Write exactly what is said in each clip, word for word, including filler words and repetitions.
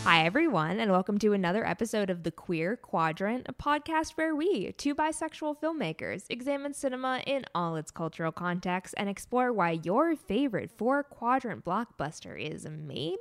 Hi, everyone, and welcome to another episode of The Queer Quadrant, a podcast where we, two bisexual filmmakers, examine cinema in all its cultural contexts and explore why your favorite four-quadrant blockbuster is maybe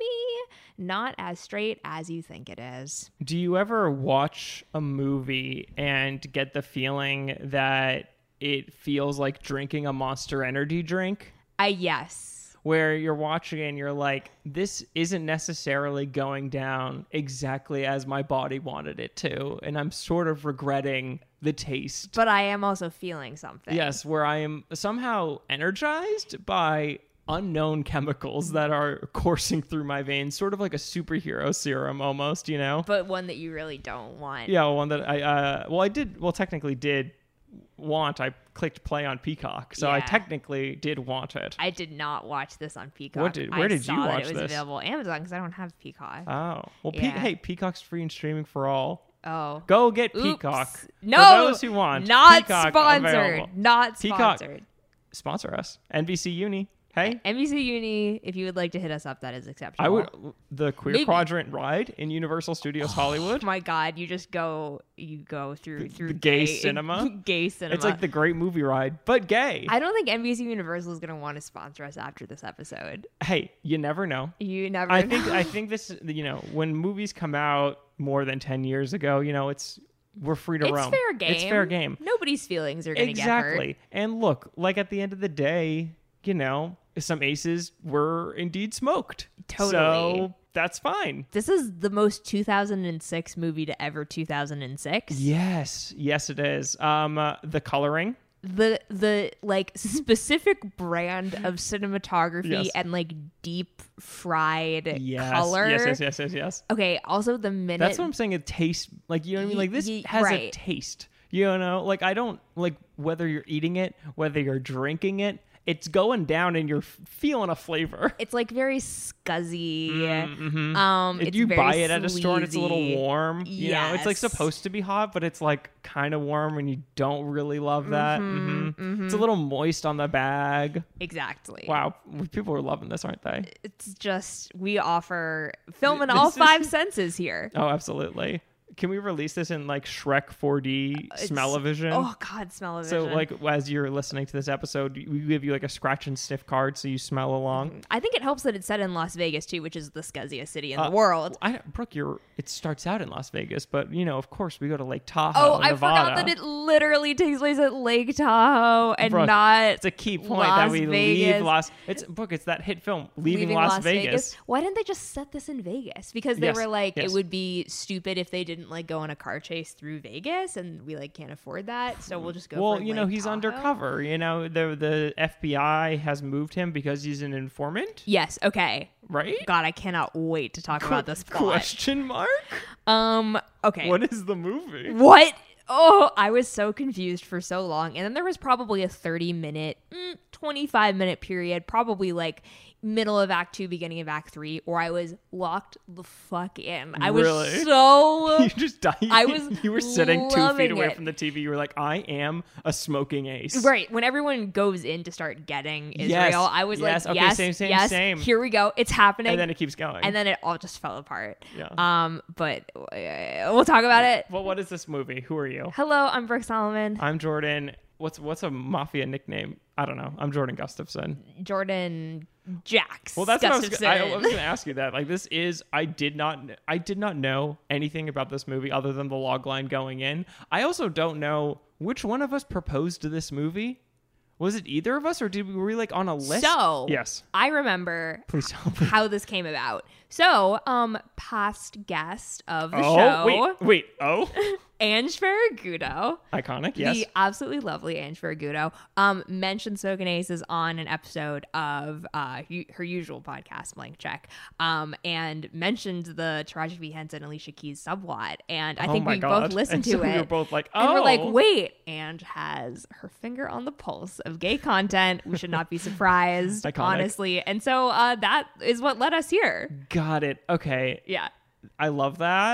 not as straight as you think it is. Do you ever watch a movie and get the feeling that it feels like drinking a Monster Energy drink? I yes. Where you're watching it and you're like, this isn't necessarily going down exactly as my body wanted it to. And I'm sort of regretting the taste. But I am also feeling something. Yes, where I am somehow energized by unknown chemicals that are coursing through my veins, sort of like a superhero serum almost, you know? But one that you really don't want. Yeah, one that I, uh, well, I did, well, technically did want. I clicked play on Peacock, so yeah. I technically did want it. I did not watch this on Peacock. What did, where I did saw you that watch it was this? available Amazon because I don't have Peacock. Oh, well, Yeah. Pe- hey, Peacock's free and streaming for all. Oh. Go get Oops. Peacock. No, for those who want. not Peacock sponsored. available. Not Peacock. sponsored. Sponsor us. N B C Uni. Hey, N B C Uni, if you would like to hit us up, that is exceptional. I would the Queer Maybe. Quadrant ride in Universal Studios Hollywood. Oh my God, you just go, you go through The- through the gay cinema? gay cinema. It's like the Great Movie Ride, but gay. I don't think N B C Universal is going to want to sponsor us after this episode. Hey, you never know. You never. I know. think I think this, you know, when movies come out more than ten years ago, you know, it's we're free to it's roam. fair game. It's fair game. Nobody's feelings are going to get hurt. Exactly. And look, like at the end of the day, you know, some aces were indeed smoked. Totally. So that's fine. This is the most two thousand six movie to ever two thousand six. Yes. Yes, it is. Um, uh, the coloring. The the like specific brand of cinematography Yes. and like deep fried Yes. color. Yes, yes, yes, yes, yes. Okay, also the minute That's what I'm saying. It tastes like, you know what I mean? Like this Ye- has a right. taste. You know, like I don't like whether you're eating it, whether you're drinking it, it's going down and you're f- feeling a flavor. it's like very scuzzy. Mm-hmm. Um, If it's you very buy it at a store and it's a little sleazy. warm, you know, it's like Yes. supposed to be hot, but it's like kind of warm and you don't really love that. Mhm, hmm It's a little moist on the bag. Exactly. Wow, people are loving this, aren't they? It's just we offer film in This all is- five senses here. Oh, absolutely. Can we release this in like Shrek four D smell-o-vision? Oh God, smell of So, like, as you're listening to this episode, we give you like a scratch and sniff card so you smell along. I think it helps that it's set in Las Vegas too, which is the scuzziest city in Uh, the world. I, Brooke, you're. It starts out in Las Vegas, but you know, of course, we go to Lake Tahoe. Oh, I Nevada. forgot that it literally takes place at Lake Tahoe and Brooke, not. It's a key point Las that we Vegas. leave Las. It's Brooke. It's that hit film, Leaving, Las, Vegas. Why didn't they just set this in Vegas? Because they Yes, were like, yes. it would be stupid if they didn't like go on a car chase through Vegas, and we like can't afford that, so we'll just go. Well, for you know, Lake he's Tahoe. undercover. You know, the the F B I has moved him because he's an informant, Yes. Okay. right? God, I cannot wait to talk about this plot. Question mark? Um. Okay. What is the movie? What? Oh, I was so confused for so long. And then there was probably a thirty minute, mm, twenty-five minute period, probably like middle of act two, beginning of act three, or I was locked the fuck in. I was Really? so. You just died. I was You were sitting two feet loving away it. from the T V. You were like, I am a smoking ace. Right. When everyone goes in to start getting Israel, Yes. I was Yes. like, Okay, yes, same, same, yes, same. here we go. It's happening. And then it keeps going. And then it all just fell apart. Yeah. Um, but uh, we'll talk about it. Well, what is this movie? Who are you? Hello, I'm Brooke Solomon. I'm Jordan. What's what's a mafia nickname? I don't know. I'm Jordan Gustafson. Jordan Jax. Well, that's what I was, Gustafson. I, I was going to ask you that. Like, this is I did not I did not know anything about this movie other than the log line going in. I also don't know which one of us proposed to this movie. Was it either of us, or did we were we like on a list? So, yes. I remember Please tell me. how this came about. So, um, past guest of the Oh show, wait, wait. Oh, Ange Ferragudo, iconic. Yes. the absolutely lovely Ange Ferragudo, um, mentioned Smokin' Aces on an episode of uh, u- her usual podcast, Blank Check, um, and mentioned the Taraji P. Henson, Alicia Keys subplot. And I Oh think my we God. both listened And to so it. we were both like, And we're like, oh. wait, Ange has her finger on the pulse of gay content. We should not be surprised, Iconic. honestly. And so uh, that is what led us here. Got it. Okay. Yeah. I love that.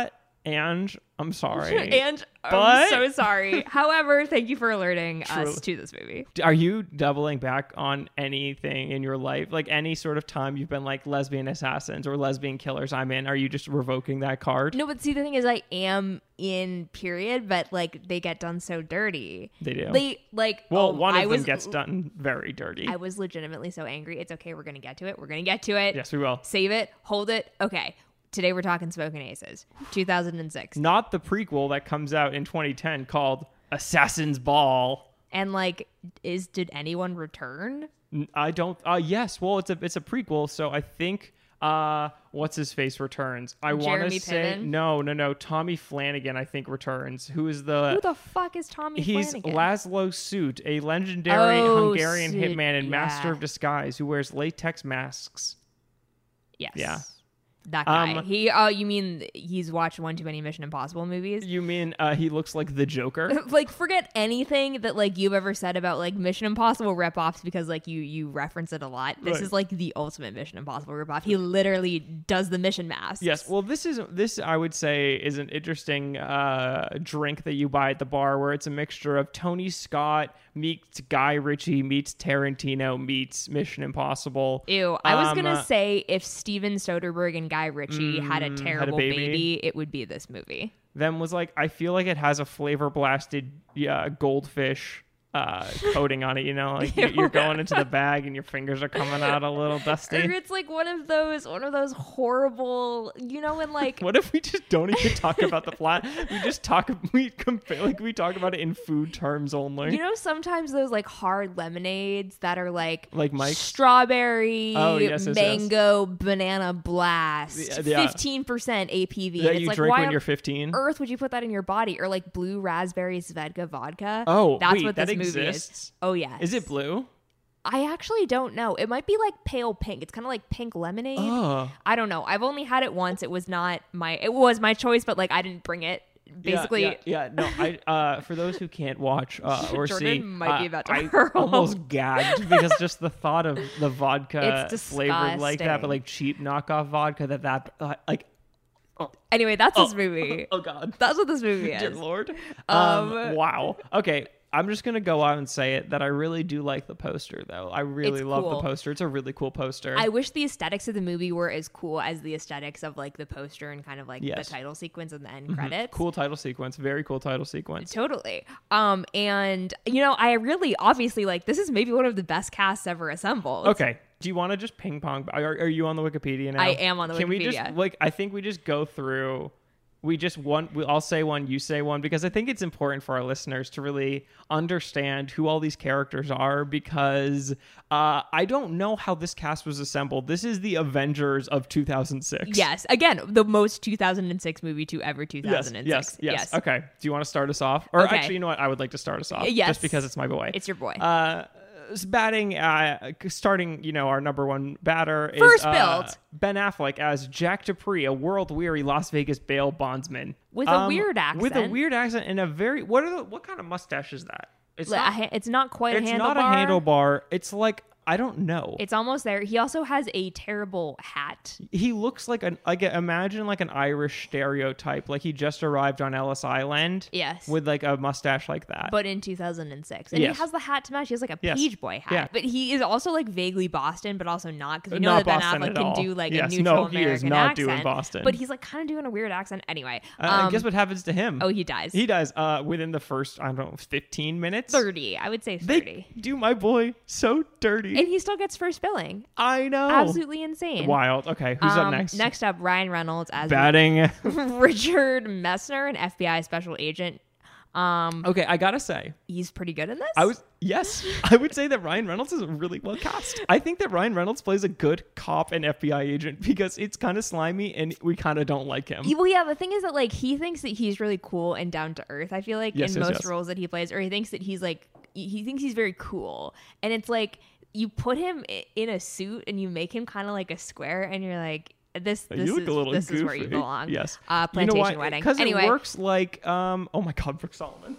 And I'm sorry. and But- I'm so sorry. However, thank you for alerting Truly. us to this movie. Are you doubling back on anything in your life? Like any sort of time you've been like lesbian assassins or lesbian killers, I'm in. Are you just revoking that card? No, but see, the thing is, I am in period, but like they get done so dirty. They do. They like. Well, oh, one of I them was, gets done very dirty. I was legitimately so angry. It's okay. We're gonna get to it. We're gonna get to it. Yes, we will. Save it. Hold it. Okay. Today we're talking Smoking Aces, two thousand six. Not the prequel that comes out in twenty ten called Assassin's Ball. And like, is did anyone return? N- I don't. Uh, yes. Well, it's a it's a prequel, so I think. Uh, what's his face returns? I want Jeremy to say Piven? no, no, no. Tommy Flanagan, I think, returns. Who is the? Who the fuck is Tommy He's Flanagan? Laszlo Soot, a legendary Oh, Hungarian Soot, hitman and yeah. master of disguise who wears latex masks. Yes. Yeah. That guy. Um, he. Oh, you mean he's watched one too many Mission Impossible movies? You mean uh, he looks like the Joker? Like, forget anything that like you've ever said about like Mission Impossible ripoffs because like you you reference it a lot. This Right. is like the ultimate Mission Impossible ripoff. He literally does the mission mask. Yes. Well, this is this I would say is an interesting uh, drink that you buy at the bar, where it's a mixture of Tony Scott meets Guy Ritchie meets Tarantino meets Mission Impossible. Ew. I was Um, gonna uh, say if Steven Soderbergh and Guy Ritchie had a Mm, had a terrible baby. baby, it would be this movie. Then was like, I feel like it has a flavor blasted yeah, goldfish uh, coating on it. You know, like you- you're going into the bag and your fingers are coming out a little Or dusty. it's like one of those one of those horrible, you know, when like What if we just don't even talk about the plot? We just talk. We compare like we talk about it in food terms only. you know sometimes those like hard lemonades that are like Like Mike's? strawberry, Oh, yes, yes, yes. mango, banana blast, Yeah, yeah. fifteen percent A P V. that And it's you like drink why when on you're fifteen. earth would you put that in your body? Or like blue raspberry Svedka vodka. Oh, that's wait, what that this movie exists? is. Oh yeah. Is it blue? I actually don't know. It might be like pale pink. It's kind of like pink lemonade. Oh, I don't know. I've only had it once. It was not my. It was my choice, but like I didn't bring it. Basically, yeah, yeah, yeah. No, I. Uh, for those who can't watch uh, or Jordan see, might be uh, about to I hurl. almost gagged because just the thought of the vodka It's flavored like that, but disgusting. like cheap knockoff vodka that that uh, like. Anyway, that's Oh, this movie. Oh God. That's what this movie Dear is. Lord. Um, Um, wow. Okay. I'm just gonna go out and say it that I really do like the poster though. I really It's love the cool. poster. It's a really cool poster. I wish the aesthetics of the movie were as cool as the aesthetics of like the poster and kind of like Yes. the title sequence and the end credits. Cool title sequence. Very cool title sequence. Totally. Um, and you know, I really obviously like this is maybe one of the best casts ever assembled. Okay. Do you want to just ping pong? Are, are you on the Wikipedia now? I am on the Can we Wikipedia. just like? I think we just go through. We just one. We, I'll say one. You say one because I think it's important for our listeners to really understand who all these characters are. Because uh, I don't know how this cast was assembled. This is the Avengers of two thousand six. Yes. Again, the most two thousand six movie to ever two Yes, thousand six. yes, yes, Okay. Do you want to start us off? Or Okay. actually, you know what? I would like to start us off. Yes. Just because it's my boy. It's your boy. Uh, batting, uh, starting, you know, our number one batter is First uh, build. Ben Affleck as Jack Dupree, a world-weary Las Vegas bail bondsman With a weird accent. With a weird accent and a very what are the what kind of mustache is that? It's Like, a not. ha- it's not quite It's a handlebar. not a handlebar. It's like I don't know. It's almost there. He also has a terrible hat. He looks like an like imagine like an Irish stereotype, like he just arrived on Ellis Island. Yes. With like a mustache like that. But in two thousand six. And Yes. he has the hat to match. He has like a Yes. Page Boy hat. Yeah. But he is also like vaguely Boston, but also not. Because we know Not that Ben Boston Affleck at can all. do like Yes. a neutral No, he is American not accent. doing Boston. But he's like kind of doing a weird accent. Anyway. uh, um, guess what happens to him? Oh, he dies. He dies uh, within the first, I don't know, fifteen minutes. thirty. I would say thirty. They do my boy so dirty. And he still gets first billing. I know. Absolutely insane. Wild. Okay, who's up Um, next? Next up, Ryan Reynolds as Batting. Richard Messner, an F B I special agent. Um, Okay, I gotta say, he's pretty good in this. I was yes, I would say that Ryan Reynolds is really well cast. I think that Ryan Reynolds plays a good cop and F B I agent because it's kind of slimy and we kind of don't like him. Well, yeah, the thing is that like he thinks that he's really cool and down to earth. I feel like Yes, in yes, most yes. roles that he plays, or he thinks that he's like he thinks he's very cool, and it's like you put him i- in a suit and you make him kind of like a square, and you're like this. This you look is a little this goofy. is where you belong. Yes. uh, You know plantation why? wedding. Because Anyway, it works like um. Oh my God, Brooke Solomon.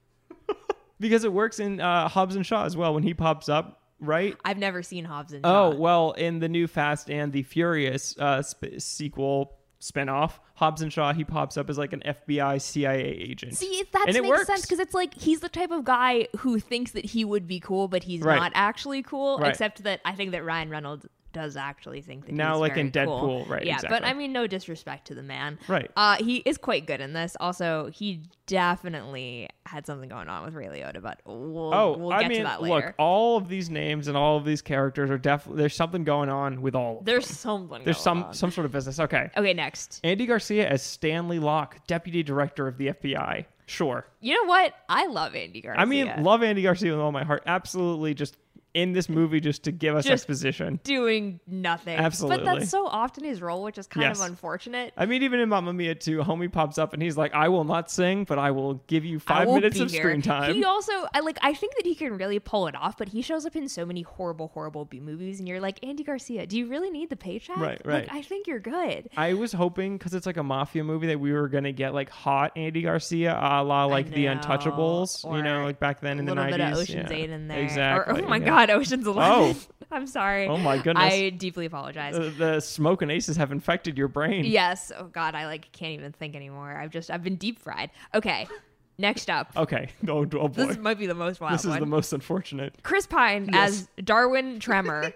Because it works in uh, Hobbs and Shaw as well when he pops up, right? I've never seen Hobbs and Oh Shaw. well, in the new Fast and the Furious uh, sp- sequel, spinoff. Hobbs and Shaw, he pops up as like an F B I C I A agent. See, that And it makes works. sense because it's like he's the type of guy who thinks that he would be cool, but he's Right. not actually cool. Right. Except that I think that Ryan Reynolds does actually think that Now, he's like very in Deadpool, cool. right, Yeah, but exactly. I mean, no disrespect to the man. Right. Uh, he is quite good in this. Also, he definitely had something going on with Ray Liotta, but we'll, Oh, we'll I get mean, to that later. look, all of these names and all of these characters are definitely, there's something going on with all of There's them. something There's going some on. some sort of business. Okay. Okay, next. Andy Garcia as Stanley Locke, Deputy Director of the F B I. Sure. You know what? I love Andy Garcia. I mean, love Andy Garcia with all my heart. Absolutely just in this movie just to give us Just- exposition. doing nothing. Absolutely. But that's so often his role, which is kind Yes. of unfortunate. I mean, even in Mamma Mia two, homie pops up and he's like, I will not sing, but I will give you I five will minutes be of here. screen time. He also, I like, I think that he can really pull it off, but he shows up in so many horrible, horrible B movies, and you're like, Andy Garcia, do you really need the paycheck? Right, right. Like, I think you're good. I was hoping, because it's like a mafia movie, that we were going to get like hot Andy Garcia a la like The know. Untouchables, you know, Or like back then in a the little nineties. bit of Ocean's Yeah. Eight in there. Exactly. Or, oh my yeah. God, Ocean's Eleven. Oh. I'm sorry. Oh my goodness. I deeply apologize. The, the smoke and aces have infected your brain. Yes. Oh God, I like can't even think anymore. I've just I've been deep fried. Okay. Next up. Okay. Oh, oh boy. This might be the most wild This is one. the most unfortunate. Chris Pine Yes. as Darwin Tremor.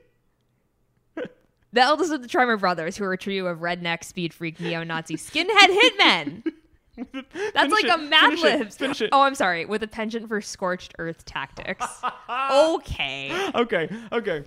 The eldest of the Tremor brothers, who are a trio of redneck, speed freak, neo-Nazi skinhead hitmen. That's like it, a Mad finish it, Libs. finish it. Oh, I'm sorry. With a penchant for scorched earth tactics. Okay. Okay. Okay.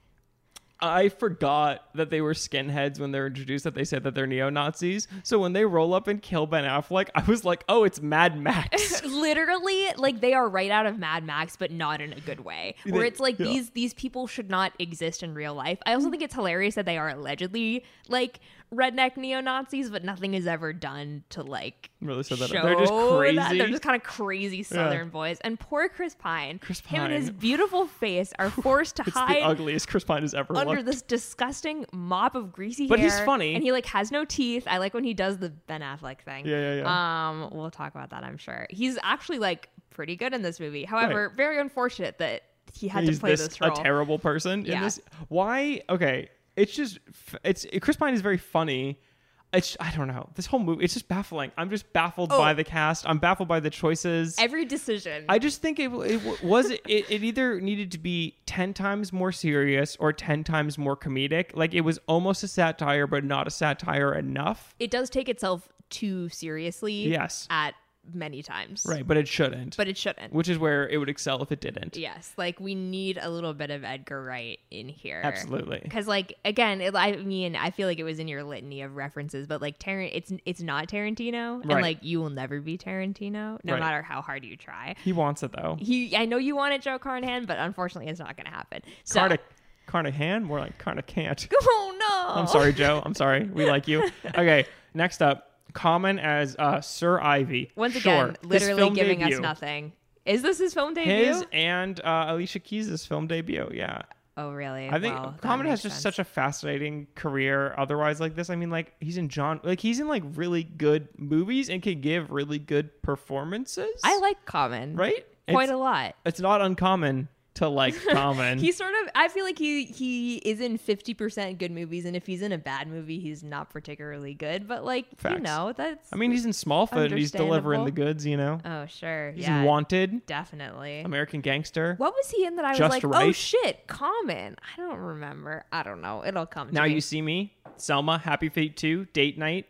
I forgot that they were skinheads when they were introduced, that they said that they're neo-Nazis. So when they roll up and kill Ben Affleck, I was like, oh, it's Mad Max. Literally, like they are right out of Mad Max, but not in a good way. Where They- it's like yeah. these these people should not exist in real life. I also think it's hilarious that they are allegedly like redneck neo-Nazis, but nothing is ever done to like Really said that. show They're just that. crazy. They're just kind of crazy Southern boys. And poor Chris Pine, Chris him and his Pine. beautiful face are forced to It's the hide ugliest Chris Pine has ever under looked. this disgusting mop of greasy But hair. he's funny. And he like has no teeth. I like when he does the Ben Affleck thing. Yeah, yeah, yeah. Um, we'll talk about that, I'm sure. He's actually like pretty good in this movie. However, very unfortunate that he had He's to play this, this, a role. terrible person in Yeah. this. Why? Okay, it's just it's Chris Pine is very funny. It's I don't know, this whole movie. It's just baffling. I'm just baffled Oh. by the cast. I'm baffled by the choices. Every decision. I just think it, it was it, it either needed to be ten times more serious or ten times more comedic. Like it was almost a satire, but not a satire enough. it does take itself too seriously. Yes. At many times. Right, but it shouldn't. But it shouldn't. Which is where it would excel if it didn't. Yes, like we need a little bit of Edgar Wright in here. Absolutely. Because, like, again, it, I mean, I feel like it was in your litany of references, but like, Tar- it's it's not Tarantino, and Right. like, you will never be Tarantino, no Right. matter how hard you try. He wants it though. He, I know you want it, Joe Carnahan, but unfortunately, it's not going to happen. So, Carna, Carnahan? More like Carna can't. oh no! I'm sorry, Joe. I'm sorry. We like you. Okay, next up, Common as uh, Sir Ivy. Once Sure. again, His literally film giving debut. us nothing. Is this his film debut? His and uh, Alicia Keys' film debut. Yeah. oh, really? I think Well, that Common has makes just sense. such a fascinating career otherwise like this. I mean, like he's in John like he's in like really good movies and can give really good performances. I like Common. right? Quite it's, a lot. it's not uncommon to like Common. He sort of, I feel like he he is in fifty percent good movies, and if he's in a bad movie, he's not particularly good. But like, you Facts. know, that's I mean, he's in Smallfoot and he's delivering the Understandable. goods, you know. oh sure, He's yeah, in Wanted, definitely. American Gangster. What was he in that I was Just like, oh Right. shit, Common? I don't remember. I don't know. It'll come. To Now me. You See Me, Selma, Happy Feet two, Date Night,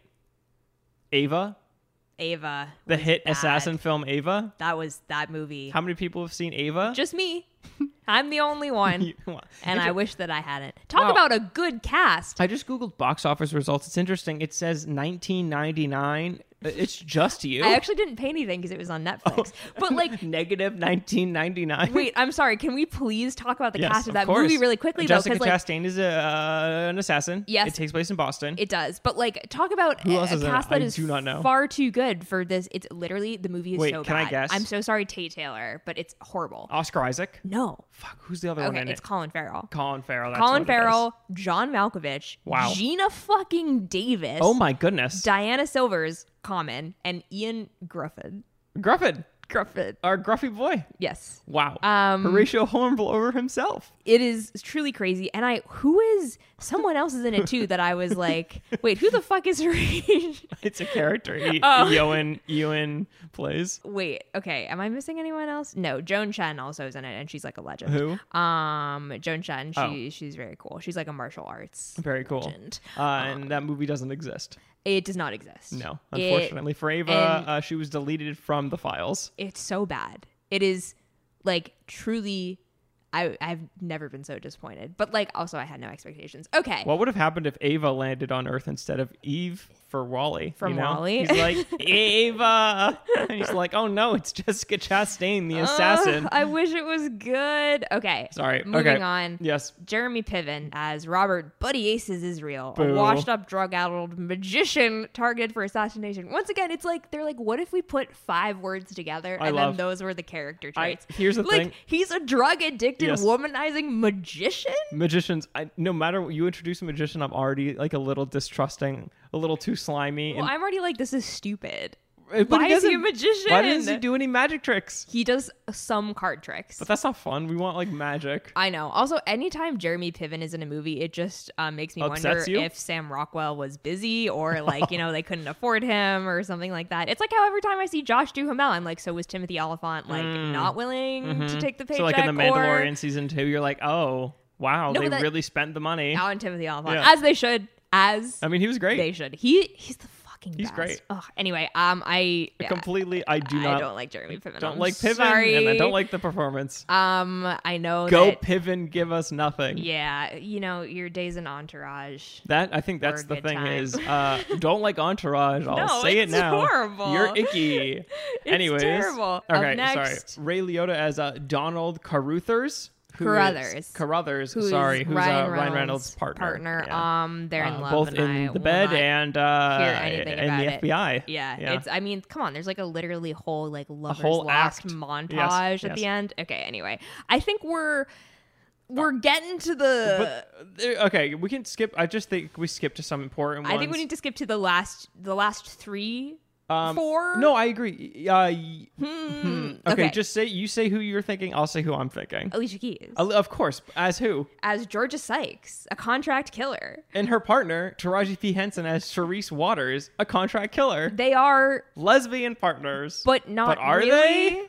Ava, Ava, the was hit bad. assassin film Ava. That was that movie. How many people have seen Ava? Just me. I'm the only one, You- well, and it's I a- wish that I hadn't. Talk Wow. about a good cast. I just googled box office results. It's interesting. It says nineteen ninety-nine. It's just you. I actually didn't pay anything because it was on Netflix. But like, Negative nineteen ninety-nine. wait, I'm sorry. Can we please talk about the Yes, cast of of that course. movie really quickly Jessica though? Because like, Chastain is a, uh, an assassin. Yes. It takes place in Boston. it does. But like, talk about Who a, else a is in it? cast that I is do not know. far too good for this. It's literally the movie is Wait, so can I bad. guess? I'm so sorry, Tate Taylor, but it's horrible. Oscar Isaac. No. Fuck, who's the other one Okay, in it's it? Colin Farrell. Colin Farrell. That's Colin what it is. Farrell, John Malkovich, Wow. Gina fucking Davis. Oh my goodness. Diana Silvers, Common, and Ian Grufford. Gruffin. Grufford. Our gruffy boy. Yes. Wow. Um, Horatio Hornblower himself. It is truly crazy. And I, who is Someone else is in it too that I was like, wait, who the fuck is Reed? It's a character. E- Oh. Ewan Ewan plays. Wait, okay, am I missing anyone else? No, Joan Chen also is in it, and she's like a legend. Who? Um, Joan Chen, she Oh. she's very cool. She's like a martial arts Very cool. legend. Uh, and that movie doesn't exist. It does not exist. No, It- unfortunately for Ava, and- uh, she was deleted from the files. it's so bad. It is like truly. I I've never been so disappointed, but like also I had no expectations. Okay, What would have happened if Ava landed on Earth instead of Eve for Wally? From you know? WALL-E? He's like, Ava! And he's like, oh no, it's Jessica Chastain, the assassin. Ugh, I wish it was good. Okay, Sorry. Moving okay. on. Yes. Jeremy Piven as Robert Buddy Aces Israel, Boo. a washed-up, drug-addled magician targeted for assassination. Once again, it's like they're like, what if we put five words together I and love- then those were the character I, traits? here's the like thing. he's a drug-addicted, Yes. womanizing magician. Magicians, I, no matter what you introduce a magician, I'm already like a little distrusting, a little too slimy. Well, and, I'm already like, this is stupid. but Why is he a doesn't- magician? Why doesn't he do any magic tricks? He does some card tricks. But that's not fun. We want like magic. I know. Also, anytime Jeremy Piven is in a movie, it just um, makes me Upsets wonder you? if Sam Rockwell was busy or like, you know, they couldn't afford him or something like that. It's like how every time I see Josh Duhamel, I'm like, so was Timothy Oliphant like not willing to take the paycheck? Mm. Mm-hmm. So like in the or- Mandalorian season two, you're like, oh wow, No, they but that- really spent the money. Out on Timothy Oliphant, Yeah. as they should, as I mean, he was great. they should. He he's the fucking He's best. great. Ugh, anyway, um, I yeah, Completely, I do I not don't like Jeremy Piven. don't I'm like Piven, sorry. and I don't like the performance. Um, I know Go that. Piven, give us nothing. Yeah, you know your days in Entourage. That I think that's a the good thing time. is, uh, don't like Entourage. I'll No, say it it's now. horrible. You're icky. It's Anyways, terrible. Up Okay, next- sorry. Ray Liotta as uh, Donald Caruthers. who is- Carruthers. Carruthers. Who's sorry, who's Ryan, uh, Reynolds' Ryan Reynolds' partner. Partner. Yeah. Um, they're in Uh, love. both and in I the will bed not and uh, hear anything in about the it. F B I. Yeah, yeah. it's. I mean, come on. There's like a literally whole like lovers whole lost act. montage Yes, at yes. the end. Okay. Anyway, I think we're we're getting to the. But there- okay, we can skip. I just think we skip to some important ones. I think we need to skip to the last the last three. Um, four. No, I agree. Uh, y- Hmm. hmm. Okay, Okay. just say you say who you're thinking. I'll say who I'm thinking. Alicia Keys Uh, Of course, as who? as Georgia Sykes, a contract killer. And her partner, Taraji P. Henson as Charisse Waters, a contract killer. They are, Lesbian partners. but not. But are really. they?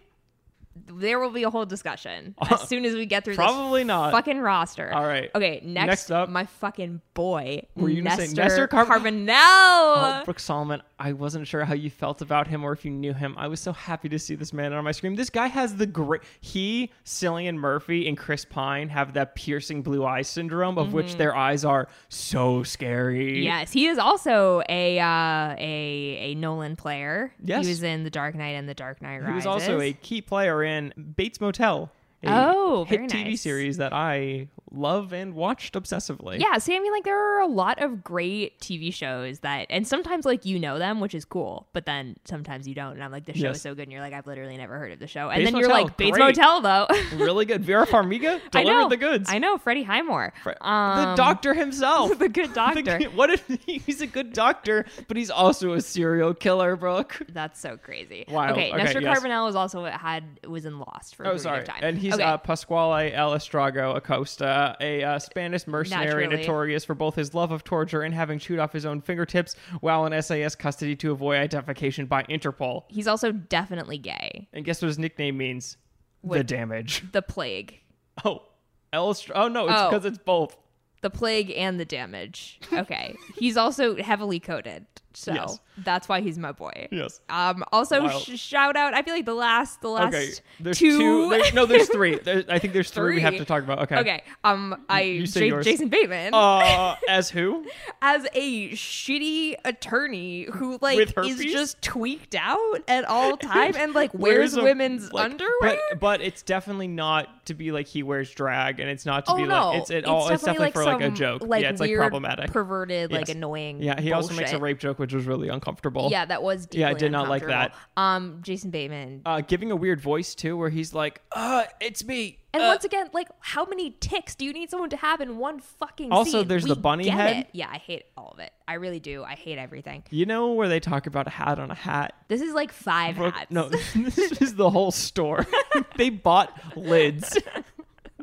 There will be a whole discussion as soon as we get through Probably this not. fucking roster. All right. Okay, next, Next up- my fucking boy, Were you gonna Nestor, say Nestor Car- Carbonell. Oh, Brooke Solomon, I wasn't sure how you felt about him or if you knew him. I was so happy to see this man on my screen. This guy has the great... He, Cillian Murphy, and Chris Pine have that piercing blue eye syndrome of which their eyes are so scary. Yes, he is also a uh, a a Nolan player. Yes. He was in The Dark Knight and The Dark Knight Rises. He was also a key player in Bates Motel. A Oh, hit very T V nice. series that I love and watched obsessively. Yeah, see, I mean, like, there are a lot of great T V shows that, and sometimes, like, you know them, which is cool, but then sometimes you don't, and I'm like, the show Yes. is so good, and you're like, I've literally never heard of the show. And Bates then you're Motel, like, Bates great. Motel, though. Really good. Vera Farmiga I delivered know. the goods. I know, Freddie Highmore. Fre- the Um, doctor himself. the good doctor. The- what if he's a good doctor, but he's also a serial killer, Brooke? That's so crazy. Wild. Okay, Okay, Nestor yes. Carbonell was also had was in Lost for a Oh, period sorry. of time. And he's okay. uh, Pasquale El Estrago Acosta, a uh, Spanish mercenary Naturally. notorious for both his love of torture and having chewed off his own fingertips while in S A S custody to avoid identification by Interpol. He's also definitely gay. And guess what his nickname means? The What? Damage. The plague. Oh, El Estra- Oh, no, it's Oh. because it's both. The plague and the damage. Okay. He's also heavily coded. So Yes. that's why he's my boy. Yes. Um. Also, Wild. sh- shout out. I feel like the last, the last Okay, there's two. two. there- no, there's three. There, I think there's three, we have Three. to talk about. Okay. Okay. Um. I you say J- yours. Jason Bateman Uh, as who? as a shitty attorney who like With is herpes? just tweaked out at all time and like wears a- women's like, underwear. But, but it's definitely not to be like he wears drag, and it's not to Oh be no! like it's it all. It's definitely for like a some, joke. like, yeah, it's like weird, problematic. perverted, like Yes. annoying. Yeah, he also makes a bullshit. rape joke, which was really uncomfortable. Yeah, that was. Yeah, I deeply did not like that. uncomfortable. Um, Jason Bateman. Uh, giving a weird voice too, where he's like, "Uh, it's me." And uh, once again, like, how many ticks do you need someone to have in one fucking Also, scene? there's We the bunny get head. it. Yeah, I hate all of it. I really do. I hate everything. you know where they talk about a hat on a hat? This is like five Brooke- hats. No, this is the whole store. They bought lids.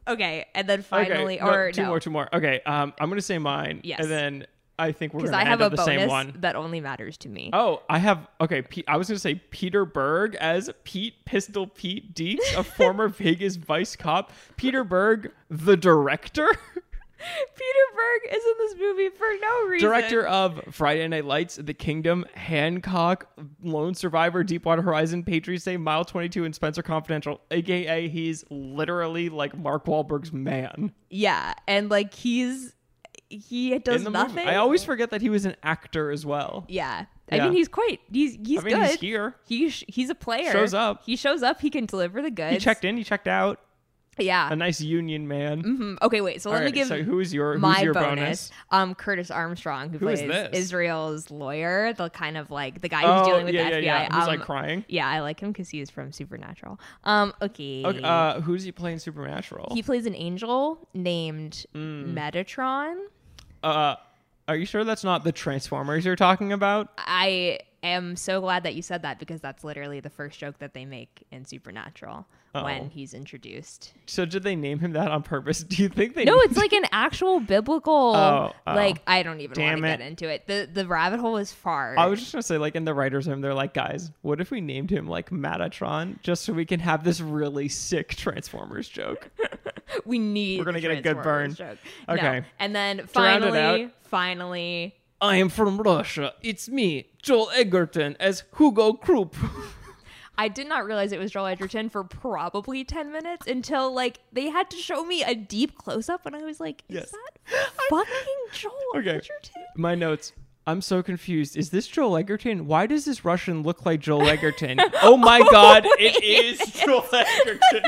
Okay, and then finally, okay, no, or two no, more, two more. Okay, um, I'm gonna say mine. Yes. And then I think we're because gonna I have end a up the bonus same one. that only matters to me. Oh, I have. Okay, P- I was gonna say Peter Berg as Pete Pistol Pete Deeks, a former Vegas vice cop. Peter Berg, the director. Peter Berg is in this movie for no reason. Director of Friday Night Lights, The Kingdom, Hancock, Lone Survivor, Deepwater Horizon, Patriots Day, Mile twenty-two, and Spencer Confidential. A K A he's literally like Mark Wahlberg's man. Yeah, and like he's he does in the nothing. movie. I always forget that he was an actor as well. Yeah. I Yeah. mean, he's quite. He's he's I mean, good. he's here. He sh- he's a player. Shows up. He shows up. He can deliver the goods. He checked in. He checked out. Yeah. A nice union man. Mhm. Okay, wait. So All let me right, give so who's your my who's your bonus. bonus? Um, Curtis Armstrong, who, Who is plays this? Israel's lawyer, the kind of like the guy Oh, who's dealing with yeah, the yeah, F B I. yeah. Who's Um, like crying. yeah, I like him because he's from Supernatural. Um, okay. Okay, uh, who's he playing Supernatural? He plays an angel named Mm. Metatron. Uh, are you sure that's not the Transformers you're talking about? I am so glad that you said that because that's literally the first joke that they make in Supernatural Uh-oh. when he's introduced. So did they name him that on purpose? Do you think they? No, it's like an actual biblical. Oh, oh. Like I don't even want Damn to it. get into it. The the rabbit hole is far. I was just gonna say, like in the writers' room, they're like, guys, what if we named him like Metatron, just so we can have this really sick Transformers joke? we need. We're gonna get a good Transformers burn. joke. No. Okay. And then To round it finally, out- finally, I am from Russia. It's me, Joel Edgerton, as Hugo Krupp. I did not realize it was Joel Edgerton for probably ten minutes until like they had to show me a deep close up, and I was like, "Is Yes. that fucking Joel Okay. Edgerton?" My notes. I'm so confused. Is this Joel Edgerton? Why does this Russian look like Joel Edgerton? Oh my god, it is Joel Edgerton.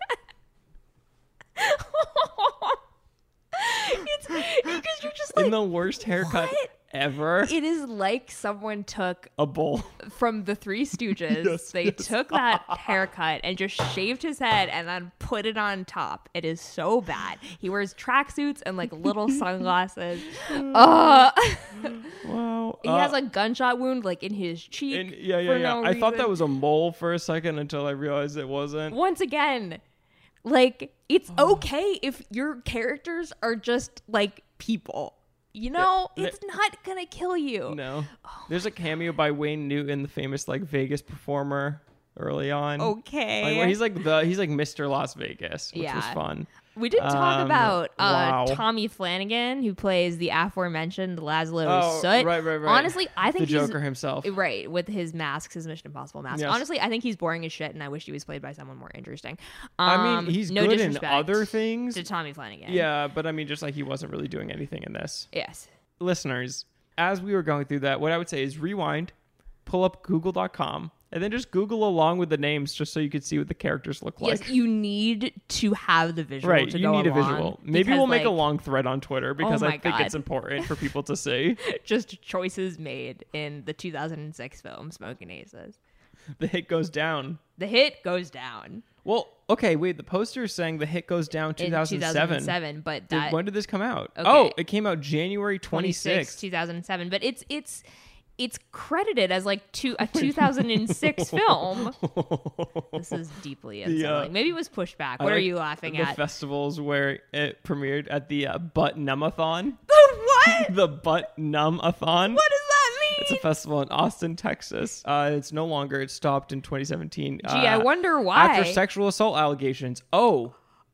It's because you're just like, In the worst haircut what? ever. It is like someone took A bull. from the Three Stooges. Yes, they yes. took that haircut and just shaved his head and then put it on top. It is so bad. He wears tracksuits and like little sunglasses. uh, Wow. he Uh, has a gunshot wound like in his cheek. and- yeah, yeah, for yeah. no I thought that reason. was a mole for a second until I realized it wasn't. Once again, like it's okay if your characters are just like people. You know, Yeah, it's not gonna kill you. No. There's a cameo by Wayne Newton, the famous like Vegas performer early on. Okay. Like, where he's like the he's like Mister Las Vegas, which was Yeah. fun. We didn't talk Um, about uh, wow. Tommy Flanagan, who plays the aforementioned Laszlo Oh, Soot. right, right, right. Honestly, I The think he's Joker himself. right with his masks, his Mission Impossible mask. Yes. Honestly, I think he's boring as shit, and I wish he was played by someone more interesting. I Um, mean, he's no good in disrespect other things. to Tommy Flanagan. Yeah, but I mean, just like he wasn't really doing anything in this. Yes. Listeners, as we were going through that, what I would say is rewind, pull up google dot com, and then just Google along with the names just so you could see what the characters look like. Yes, you need to have the visual. Right, to you go need a along visual. Maybe because, we'll make a like, long thread on Twitter because Oh I my think God. it's important for people to see. just choices made in the two thousand six film Smoking Aces. The hit goes down. The hit goes down Well, okay, wait. The poster is saying the hit goes down two in thousand seven. two thousand seven, but Did- that when did this come out? Okay. Oh, it came out January twenty-sixth. two thousand seven, but it's it's it's credited as like two, a two thousand six film. This is deeply The, uh, unsettling. Maybe it was pushed back. I What are like you laughing the at? festivals where it premiered at the uh, Butt Numathon. The what? The Butt Numathon. What does that mean? It's a festival in Austin, Texas. Uh, it's no longer. It stopped in twenty seventeen. Gee, I uh, wonder why. After sexual assault allegations. Oh,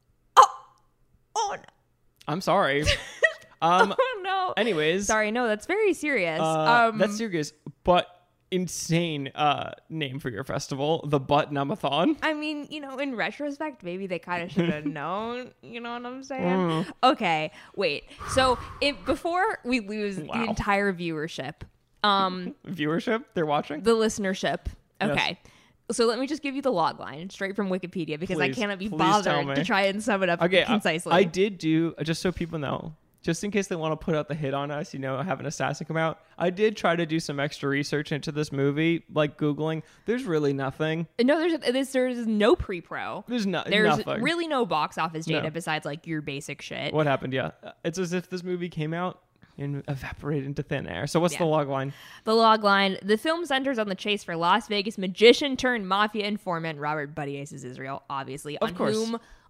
Oh no. I'm sorry. um. Oh no. Anyways, Sorry, no, that's very serious. Uh, um, that's serious, but insane uh, name for your festival, the Butt Numathon. I mean, you know, in retrospect, maybe they kind of should have known. You know what I'm saying? Mm. Okay, wait. So, if before we lose Wow. the entire viewership, um, Viewership? They're watching? the listenership. Okay. So let me just give you the log line straight from Wikipedia because I Please, cannot be please tell bothered me. to try and sum it up Okay, I, concisely. I did do, just so people know, just in case they want to put out the hit on us, you know, have an assassin come out. I did try to do some extra research into this movie, like Googling. There's really nothing. no, there's, there's there's no pre-pro. There's no, There's nothing. really no box office data No. besides like your basic shit. What happened? Yeah. It's as if this movie came out and evaporated into thin air. So what's Yeah. the log line? The log line: the film centers on the chase for Las Vegas magician turned mafia informant Robert Buddy Aces Israel, obviously, Of on course. whom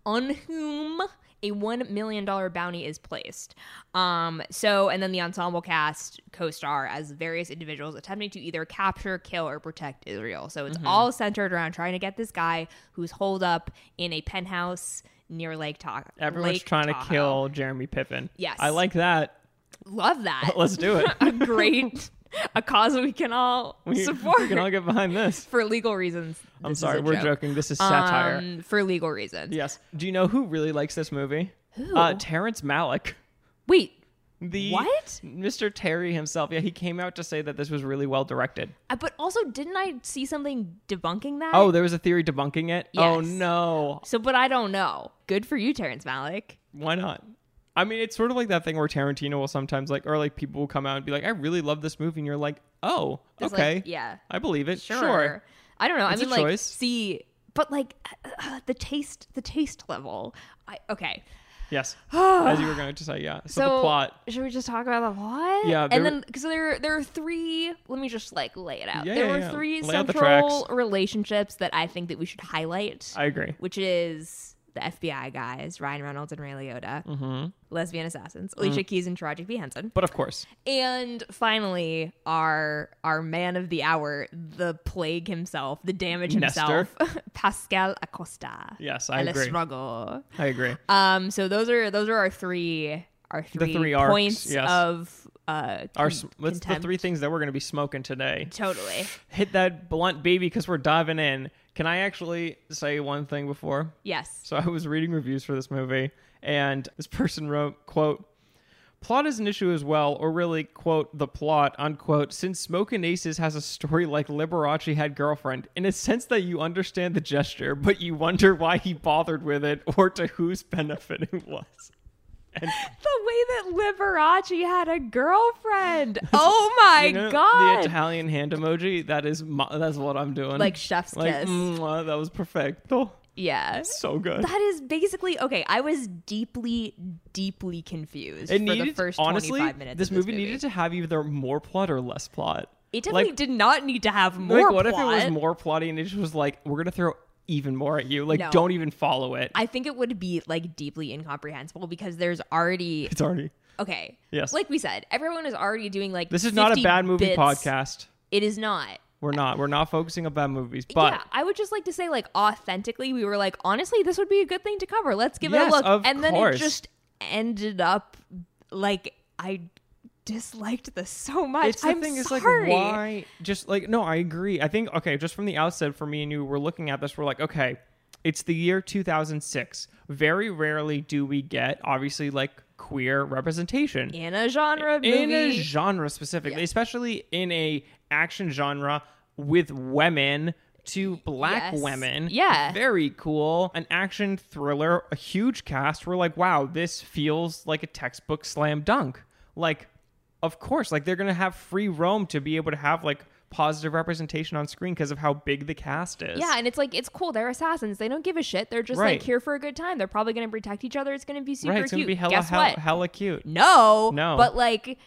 on whom a one million dollars bounty is placed. Um, so, and then the ensemble cast co-star as various individuals attempting to either capture, kill, or protect Israel. So it's mm-hmm. all centered around trying to get this guy who's holed up in a penthouse near Lake Tahoe. Everyone's Lake trying Tahoe. to kill Jeremy Piven. Yes. I like that. Love that. Let's do it. A great, a cause we can all we, support. We can all get behind this. For legal reasons. I'm sorry, we're joke. joking. This is satire. Um, for legal reasons. Yes. Do you know who really likes this movie? Who? Uh, Terrence Malick. Wait. The what? Mister Terry himself. Yeah, he came out to say that this was really well directed. Uh, but also, didn't I see something debunking that? Oh, there was a theory debunking it? Yes. Oh, no. So, but I don't know. Good for you, Terrence Malick. Why not? I mean, it's sort of like that thing where Tarantino will sometimes like, or like people will come out and be like, I really love this movie. And you're like, oh, It's okay. like, yeah. I believe it. Sure. Sure. I don't know. It's I mean, a like, choice. see, but like uh, the taste, the taste level. I, okay. Yes. As you were going to say, yeah. So, So, the plot. Should we just talk about the plot? Yeah, there- And then, because there, there are three, let me just like lay it out. Yeah, there yeah, were yeah. three Lay out the central tracks. relationships that I think that we should highlight. I agree. Which is the F B I guys, Ryan Reynolds and Ray Liotta, Mm-hmm. lesbian assassins, Alicia Keys and Taraji P. Henson. But of course. And finally, our our man of the hour, the plague himself, the damage Nestor. himself, Pascal Acosta. Yes, I El agree. Estrago. I agree. Um, so those are those are our three our three, three arcs, points yes. of uh Our, con- What's the contempt. three things that we're going to be smoking today? Totally. Hit that blunt, baby, because we're diving in. Can I actually say one thing before? Yes. So I was reading reviews for this movie, and this person wrote, quote, plot is an issue as well, or really, quote, the plot, unquote, since Smokin' Aces has a story like Liberace Had Girlfriend, in a sense that you understand the gesture, but you wonder why he bothered with it, or to whose benefit it was. And The way that Liberace had a girlfriend. Oh my you know, god. the Italian hand emoji, that is my, that's what I'm doing. Like chef's like, kiss. mwah, that was perfecto. Yeah. So good. That is basically okay. I was deeply, deeply confused It for needed, the first honestly, twenty-five minutes. this of movie, this movie needed to have either more plot or less plot. It definitely like- did not need to have more. Like, what plot. if it was more plotty and it just was like, we're gonna throw even more at you? Like, No. don't even follow it. I think it would be like deeply incomprehensible because there's already It's already. okay. Yes. Like we said, everyone is already doing like This is not a fifty bad movie bits. podcast. It is not. We're not. We're not focusing on bad movies. But yeah, I would just like to say, like, authentically, we were like, honestly, this would be a good thing to cover. Let's give Yes, it a look. of And then course. it just ended up like I disliked this so much. it's the I'm thing is sorry. like, why? Just like, no, I agree. I think, okay, just from the outset, for me and you, we're looking at this, we're like, okay, it's the year two thousand six. Very rarely do we get, obviously, like, queer representation. in a genre movie. In a genre specifically, Yeah. especially in a action genre with women to black Yes. women. Yeah. Very cool. An action thriller, a huge cast. We're like, wow, this feels like a textbook slam dunk. Like, of course, like they're going to have free roam to be able to have like positive representation on screen because of how big the cast is. Yeah, and it's like it's cool. They're assassins. They don't give a shit. They're just Right. like here for a good time. They're probably going to protect each other. It's going to be super right. It's going cute. to be hella, Guess hella, what? hella cute. No, No. But like,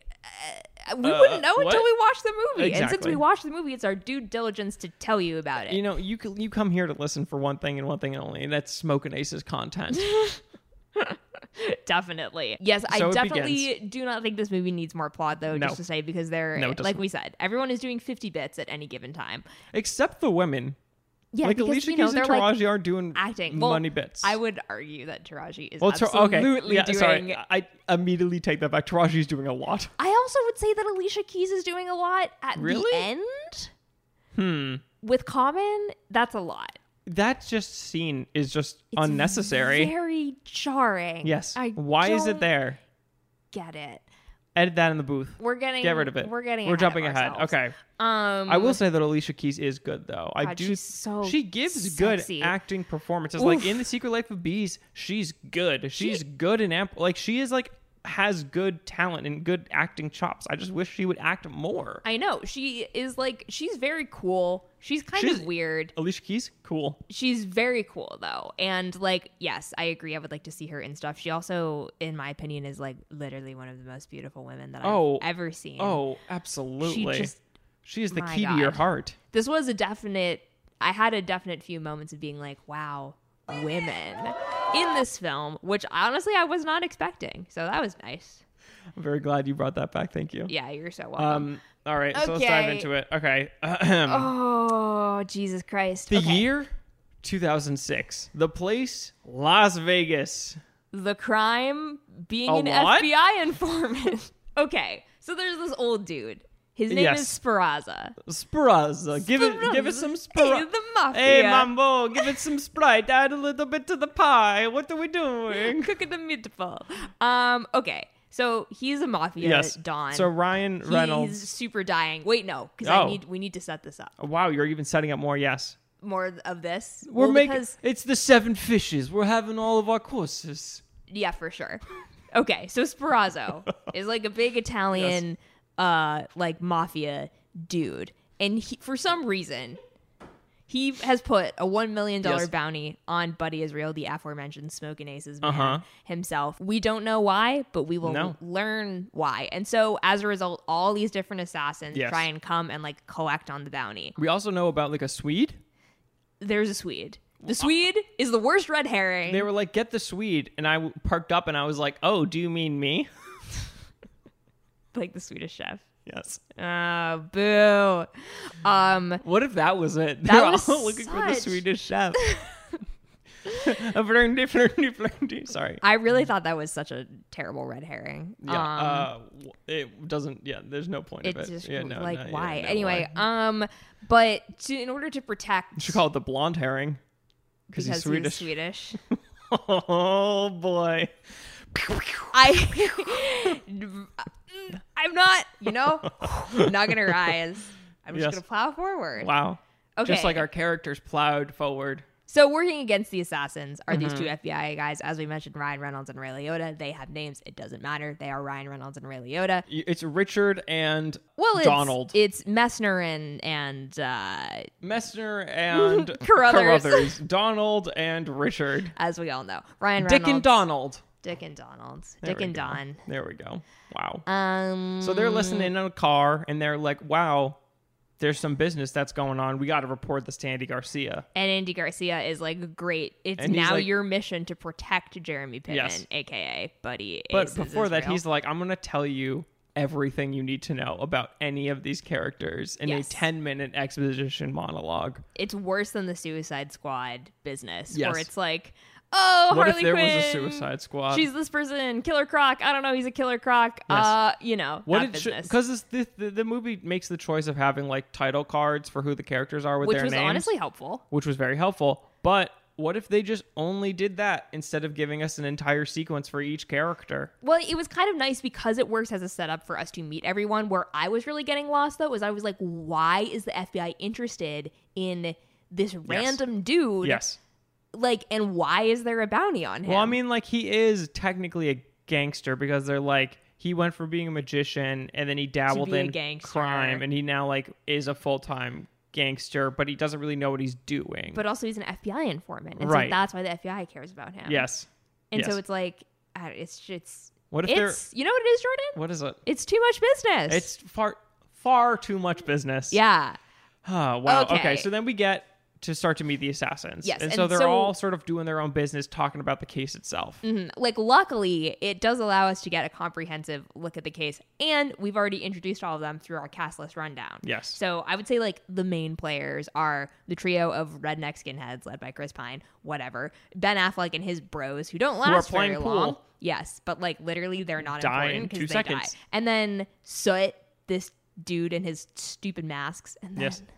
uh, we Uh, wouldn't know what? until we watch the movie. And since Exactly. we watched the movie, it's our due diligence to tell you about it. You know, you c- you come here to listen for one thing and one thing only, and that's Smokin' Aces content. Definitely. Yes, So I it definitely do not think this movie needs more plot, though, No. just to say, because they're, No, it like doesn't. we said, everyone is doing fifty bits at any given time. Except the women. Yeah, like because, Alicia you know, Keys and they're like Taraji are doing acting. Well, money bits. I would argue that Taraji is well, Tar- absolutely okay. Yeah, doing... sorry. I immediately take that back. Taraji's doing a lot. I also would say that Alicia Keys is doing a lot at Really? the end. Hmm. With Common, that's a lot. That just scene is just It's unnecessary. Very jarring. Yes. I Why is it don't there? Get it. Edit that in the booth. We're getting Get rid of it. We're getting. We're ahead jumping of ahead. ourselves. Okay. Um, I will say that Alicia Keys is good though. I God, do. she's so she gives sexy. good acting performances. Like Oof. in The Secret Life of Bees, she's good. She's She- good in amp. Like she is like has good talent and good acting chops. I just wish she would act more. I know she is like she's very cool. She's kind She's- of weird. Alicia Keys, cool. She's very cool though, and like yes, I agree. I would like to see her in stuff. She also, in my opinion, is like literally one of the most beautiful women that Oh. I've ever seen. Oh, absolutely. she just. she is the my key to your God. heart. This was a definite. I had a definite few moments of being like, wow, women in this film, which honestly I was not expecting. So that was nice. I'm very glad you brought that back. Thank you. Yeah, you're so welcome. Um. All right, so let's dive Okay. into it. Okay. Oh, Jesus Christ. The Okay. year two thousand six. The place Las Vegas. The crime being A an what? F B I informant. Okay, so there's this old dude. His name Yes. is Speraza. Sprazza. Give it give it some Hey, Sprazza. the mafia. Hey, Mambo, give it some Sprite. Add a little bit to the pie. What are we doing? Cooking the meatball. Um, okay, so he's a mafia Yes. don. So Ryan He's Reynolds. super dying. Wait, no, because Oh. I need we need to set this up. Wow, you're even setting up more. Yes. More of this. We're Well, making. because, It's the seven fishes. We're having all of our courses. yeah, for sure. Okay, so Sperazzo is like a big Italian, uh, like mafia dude, and he, for some reason, he has put a one million dollar Yes. bounty on Buddy Israel, the aforementioned Smoking Aces man Uh-huh. himself. We don't know why, but we will No. learn why. And so, as a result, all these different assassins Yes. try and come and like collect on the bounty. We also know about like a Swede. There's a Swede. The Swede is the worst red herring. They were like, "Get the Swede," and I w- parked up and I was like, "Oh, do you mean me?" like the Swedish chef. Yes. Uh, boo. Um, What if that was it? That They're was all looking for the such- Swedish chef. A flirty, flirty, flirty. Sorry. I really thought that was such a terrible red herring. Yeah. Um, uh, w- it doesn't. Yeah. There's no point of it's it. just yeah, no, like no, yeah, why? no, anyway, why? um, but to in order to protect You should call it the blonde herring because he's because Swedish. Swedish. Oh boy. I, I'm not. You know, not gonna rise. I'm just Yes. gonna plow forward. Wow. Okay. Just like our characters plowed forward. So working against the assassins are these Mm-hmm. two F B I guys, as we mentioned, Ryan Reynolds and Ray Liotta. They have names. It doesn't matter. They are Ryan Reynolds and Ray Liotta. Y- It's Richard and Well, it's, Donald. It's Messner and and uh, Messner and Carruthers. Carruthers. Donald and Richard. as we all know, Ryan Dick Reynolds, and Donald. Dick and Donald, There Dick we and go. Don. There we go. Wow. Um, So they're listening in a car and they're like, wow, there's some business that's going on. We got to report this to Andy Garcia. and Andy Garcia is like, great. It's And he's now like- your mission to protect Jeremy Piven, Yes. aka Buddy. But Aces before that, Israel. he's like, I'm going to tell you everything you need to know about any of these characters in Yes. a ten minute exposition monologue. it's worse than the Suicide Squad business, Yes. where it's like, oh, What Harley if there Quinn, was a Suicide Squad? She's this person, Killer Croc. I don't know. He's a Killer Croc. Yes. Uh, you know, What that did business. because the, the the movie makes the choice of having like title cards for who the characters are with which their was names, honestly helpful. which was very helpful. But what if they just only did that instead of giving us an entire sequence for each character? Well, it was kind of nice because it works as a setup for us to meet everyone. Where I was really getting lost, though, was I was like, why is the F B I interested in this random dude? Yes. Like, and why is there a bounty on him? Well, I mean, like he is technically a gangster because they're like he went from being a magician and then he dabbled be a in gangster. crime and he now like is a full time gangster, but he doesn't really know what he's doing. but also he's an F B I informant, and Right. so that's why the F B I cares about him. yes. and yes. so it's like, uh, it's it's What if they're it's you know what it is, Jordan? what is it? It's too much business. It's far far too much business. yeah. Oh, wow. Okay. Okay. So then we get to start to meet the assassins. Yes, And, so and they're so- all sort of doing their own business, talking about the case itself. Mhm. Like, luckily, it does allow us to get a comprehensive look at the case, and we've already introduced all of them through our cast list rundown. Yes. So I would say, like, the main players are the trio of redneck skinheads led by Chris Pine, whatever. Ben Affleck and his bros who don't are last playing very pool. long. Yes, but, like, literally they're not Die in important two because they seconds. die. And then Soot, this dude in his stupid masks. And then, Yes.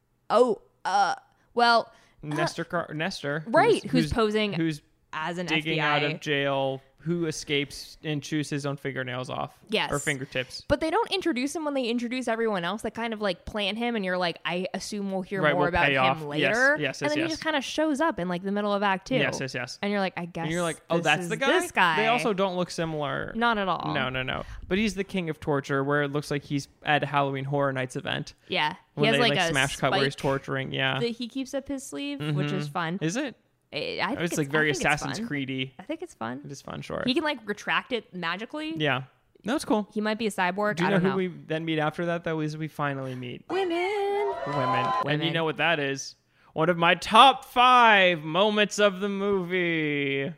oh, uh, well, Nestor, Car- Nestor, right, who's posing who's as an digging F B I. out of jail, who escapes and chews his own fingernails off. Yes. Or fingertips. But they don't introduce him when they introduce everyone else. They kind of like plant him, and you're like, I assume we'll hear Right, more we'll about pay him off. later. Yes, yes, and yes, then he yes. just kind of shows up in like the middle of Act Two. Yes, yes, yes. And you're like, I guess. And you're like, oh, this that's is the guy? This guy. They also don't look similar. not at all. No, no, no. But he's the king of torture, where it looks like he's at a Halloween Horror Nights event. Yeah, he When has they like, like a smash cut where he's spike torturing. Yeah. that he keeps up his sleeve, which is fun. Is it? I I think It's like very I think Assassin's it's fun. Creedy. I think it's fun. It is fun, sure. He can like retract it magically. Yeah. No, it's cool. He might be a cyborg. Do you I know don't who know. we then meet after that, though? Is we finally meet Women. women. And you Women. know what that is? one of my top five moments of the movie.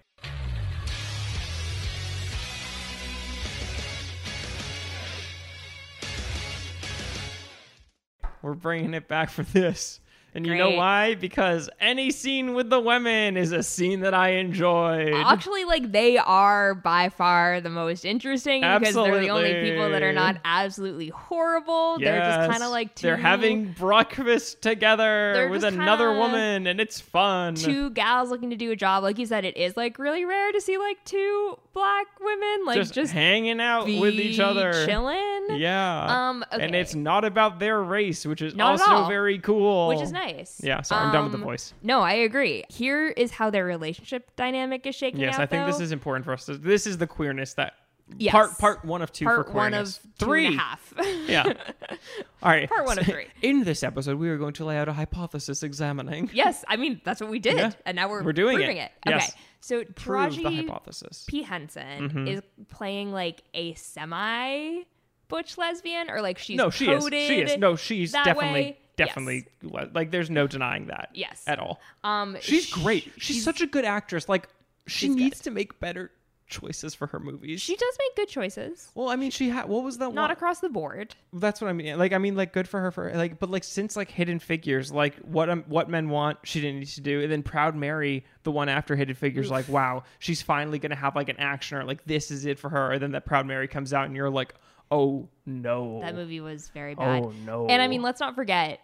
We're bringing it back for this. And you know Great. why? Because any scene with the women is a scene that I enjoyed. Actually, like, they are by far the most interesting because they're the only Absolutely. people that are not absolutely horrible. They're just Yes. kind of like two, They're having breakfast together They're with just another kinda woman, and it's fun. two gals looking to do a job. Like you said, it is like really rare to see like two black women like just, just, hanging out be with each other. chilling. Yeah. Um, And okay. it's not about their race, which is Not at also all. very cool. Which is nice. Yeah, sorry, I'm done with the Um, voice. No, I agree. Here is how their relationship dynamic is shaking Yes, out. I think though. this is important for us. To, this is the queerness that Yes. part part one of two part for one queerness. of two three. and a half. Yeah. All right. Part one of three. In this episode, we are going to lay out a hypothesis examining. Yes, I mean that's what we did, Yeah. and now we're We're doing proving it. it. Okay, Yes. so Prove the Taraji hypothesis. P Henson Mhm. is playing like a semi butch lesbian, or like she's No, she is. coded She is. No, she's that definitely, way. definitely. le- Like, there's no denying that. Yes. At all. Um, She's sh- great. She's, such a good actress. Like, she She's needs good. to make better choices for her movies. She does make good choices, well, I mean, she had. What was that not one? across the board. That's what I mean. Like, I mean, like, good for her for like, but like, since like Hidden Figures, like, what um, what men want, she didn't need to do, and then Proud Mary, the one after Hidden Figures, like, wow, she's finally gonna have like an actioner, like, this is it for her, and then that Proud Mary comes out, and you're like, oh no, That movie was very bad. oh no, And I mean, let's not forget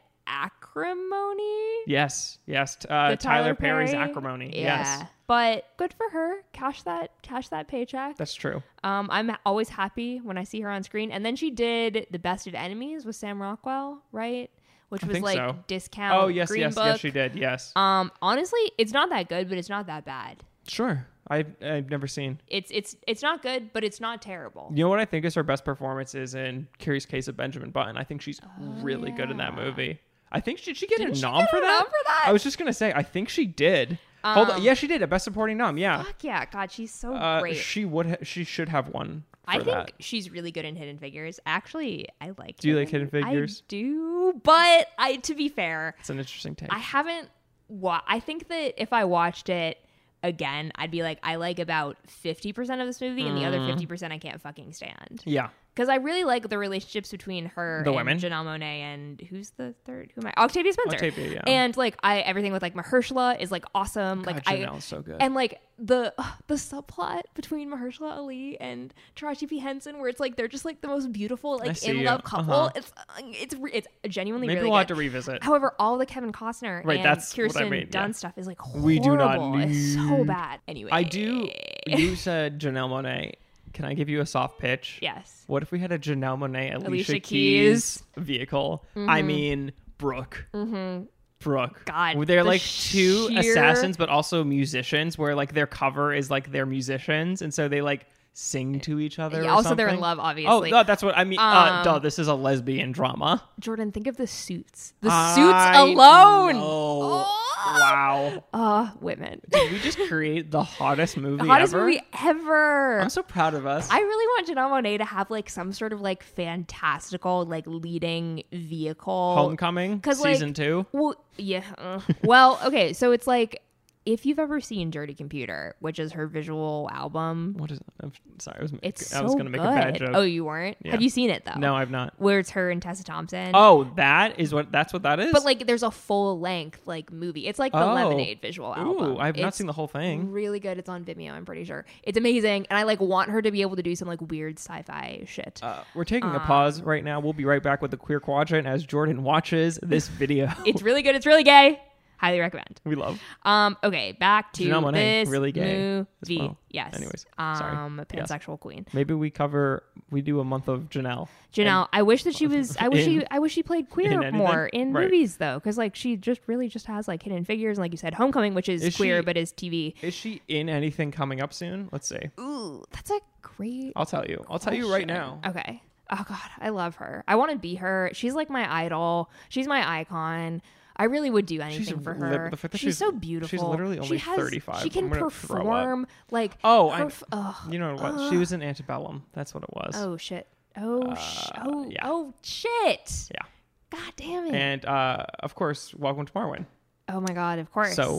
Acrimony. yes, yes, uh, The Tyler, Perry's Perry. Acrimony, Yeah. yes, But good for her. Cash that cash that paycheck. that's true. Um, I'm always happy when I see her on screen. And then she did The Best of Enemies with Sam Rockwell, right? Which I was think like so. discount. Oh yes, Green yes, Book. yes, she did, yes, Um, honestly, it's not that good, but it's not that bad. sure. I've I've never seen. It's it's it's not good, but it's not terrible. You know what I think is her best performance is in Curious Case of Benjamin Button. I think she's really good in that yeah. movie. I think did she get Didn't a she nom get for a that? nom for that? I was just gonna say I think she did. Hold on, Um, yeah, she did a Best Supporting Nom. Yeah, Fuck yeah, God, she's so uh, great. she would. Ha- she should have one. For I think that. she's really good in Hidden Figures. Actually, I like. Do you like Hidden Figures? I do, but I, to be fair, It's an interesting take. I haven't. Wa- I think that if I watched it again, I'd be like, I like about fifty percent of this movie, and the other fifty percent I can't fucking stand. yeah, Because I really like the relationships between her The and women? Janelle Monáe and who's the third? Who am I? Octavia Spencer. Octavia, yeah. And like I, everything with like Mahershala is like awesome. God, like I, Janelle's so good. and like the uh, the subplot between Mahershala Ali and Taraji P Henson, where it's like they're just like the most beautiful I like see in you. love couple. Uh-huh. It's uh, it's re- it's genuinely Maybe really we'll good. have to revisit. However, all the Kevin Costner Right, and that's what I Kirsten mean, yeah. Dunst stuff is like horrible. We do not It's so need- bad. Anyway, I do. You said Janelle Monáe. Can I give you a soft pitch? Yes. What if we had a Janelle Monáe, Alicia, Alicia Keys, Keys. vehicle? I mean, Brooke. Mm-hmm. Brooke. God, They're the like two sheer- assassins, but also musicians, where like their cover is like they're musicians, and so they like sing to each other. Yeah, or also, they're in something. love, Oh, obviously. no, that's what I mean. uh, Um, duh, this is a lesbian drama. Jordan, think of the suits. The I suits alone. know. Oh. Wow. Uh, women. Did we just create the hottest movie The hottest ever? movie ever. I'm so proud of us. I really want Janelle Monáe to have like some sort of like fantastical like leading vehicle. Homecoming 'Cause, like, season two. Well, yeah. uh, well, okay. So it's like if you've ever seen Dirty Computer, which is her visual album, What is it? I'm sorry, I was. it's I so was gonna make good. a bad joke. Oh, you weren't? Yeah. Have you seen it though? No, I've not. Where it's her and Tessa Thompson. Oh, that is what. That's what that is. But like, there's a full length like movie. It's like the Oh. Lemonade visual album. Ooh, I've not It's seen the whole thing. Really good. It's on Vimeo. I'm pretty sure it's amazing, and I like want her to be able to do some like weird sci-fi shit. Uh, we're taking a Um, pause right now. We'll be right back with the Queer Quadrant as Jordan watches this video. It's really good. It's really gay. Highly recommend. we love. Um. Okay. Back to Janelle Monáe, this really gay as movie. well. Yes. Anyways, um, sorry. Yes. pansexual queen. Maybe we cover. We do a month of Janelle. Janelle. I wish that she was. I wish In- she. I wish she played queer in anything? more in Right. movies though, because like she just really just has like Hidden Figures and like you said, Homecoming, which is, Is queer she- but is T V. Is she in anything coming up soon? Let's see. Ooh, that's a great. I'll tell you. I'll tell you right now. Okay. Oh God, I love her. I want to be her. She's like my idol. She's my icon. I really would do anything for li- her. the fact that she's, she's- so beautiful. she's literally She only has- thirty-five. She can I'm gonna throw up. perform like. Oh, her I- f- ugh. You know what? She was in Antebellum. That's what it was. Oh shit. Oh sh- Uh, oh yeah. oh shit. Yeah. God damn it. And uh, of course, welcome to Marwin. Oh my God, of course. So,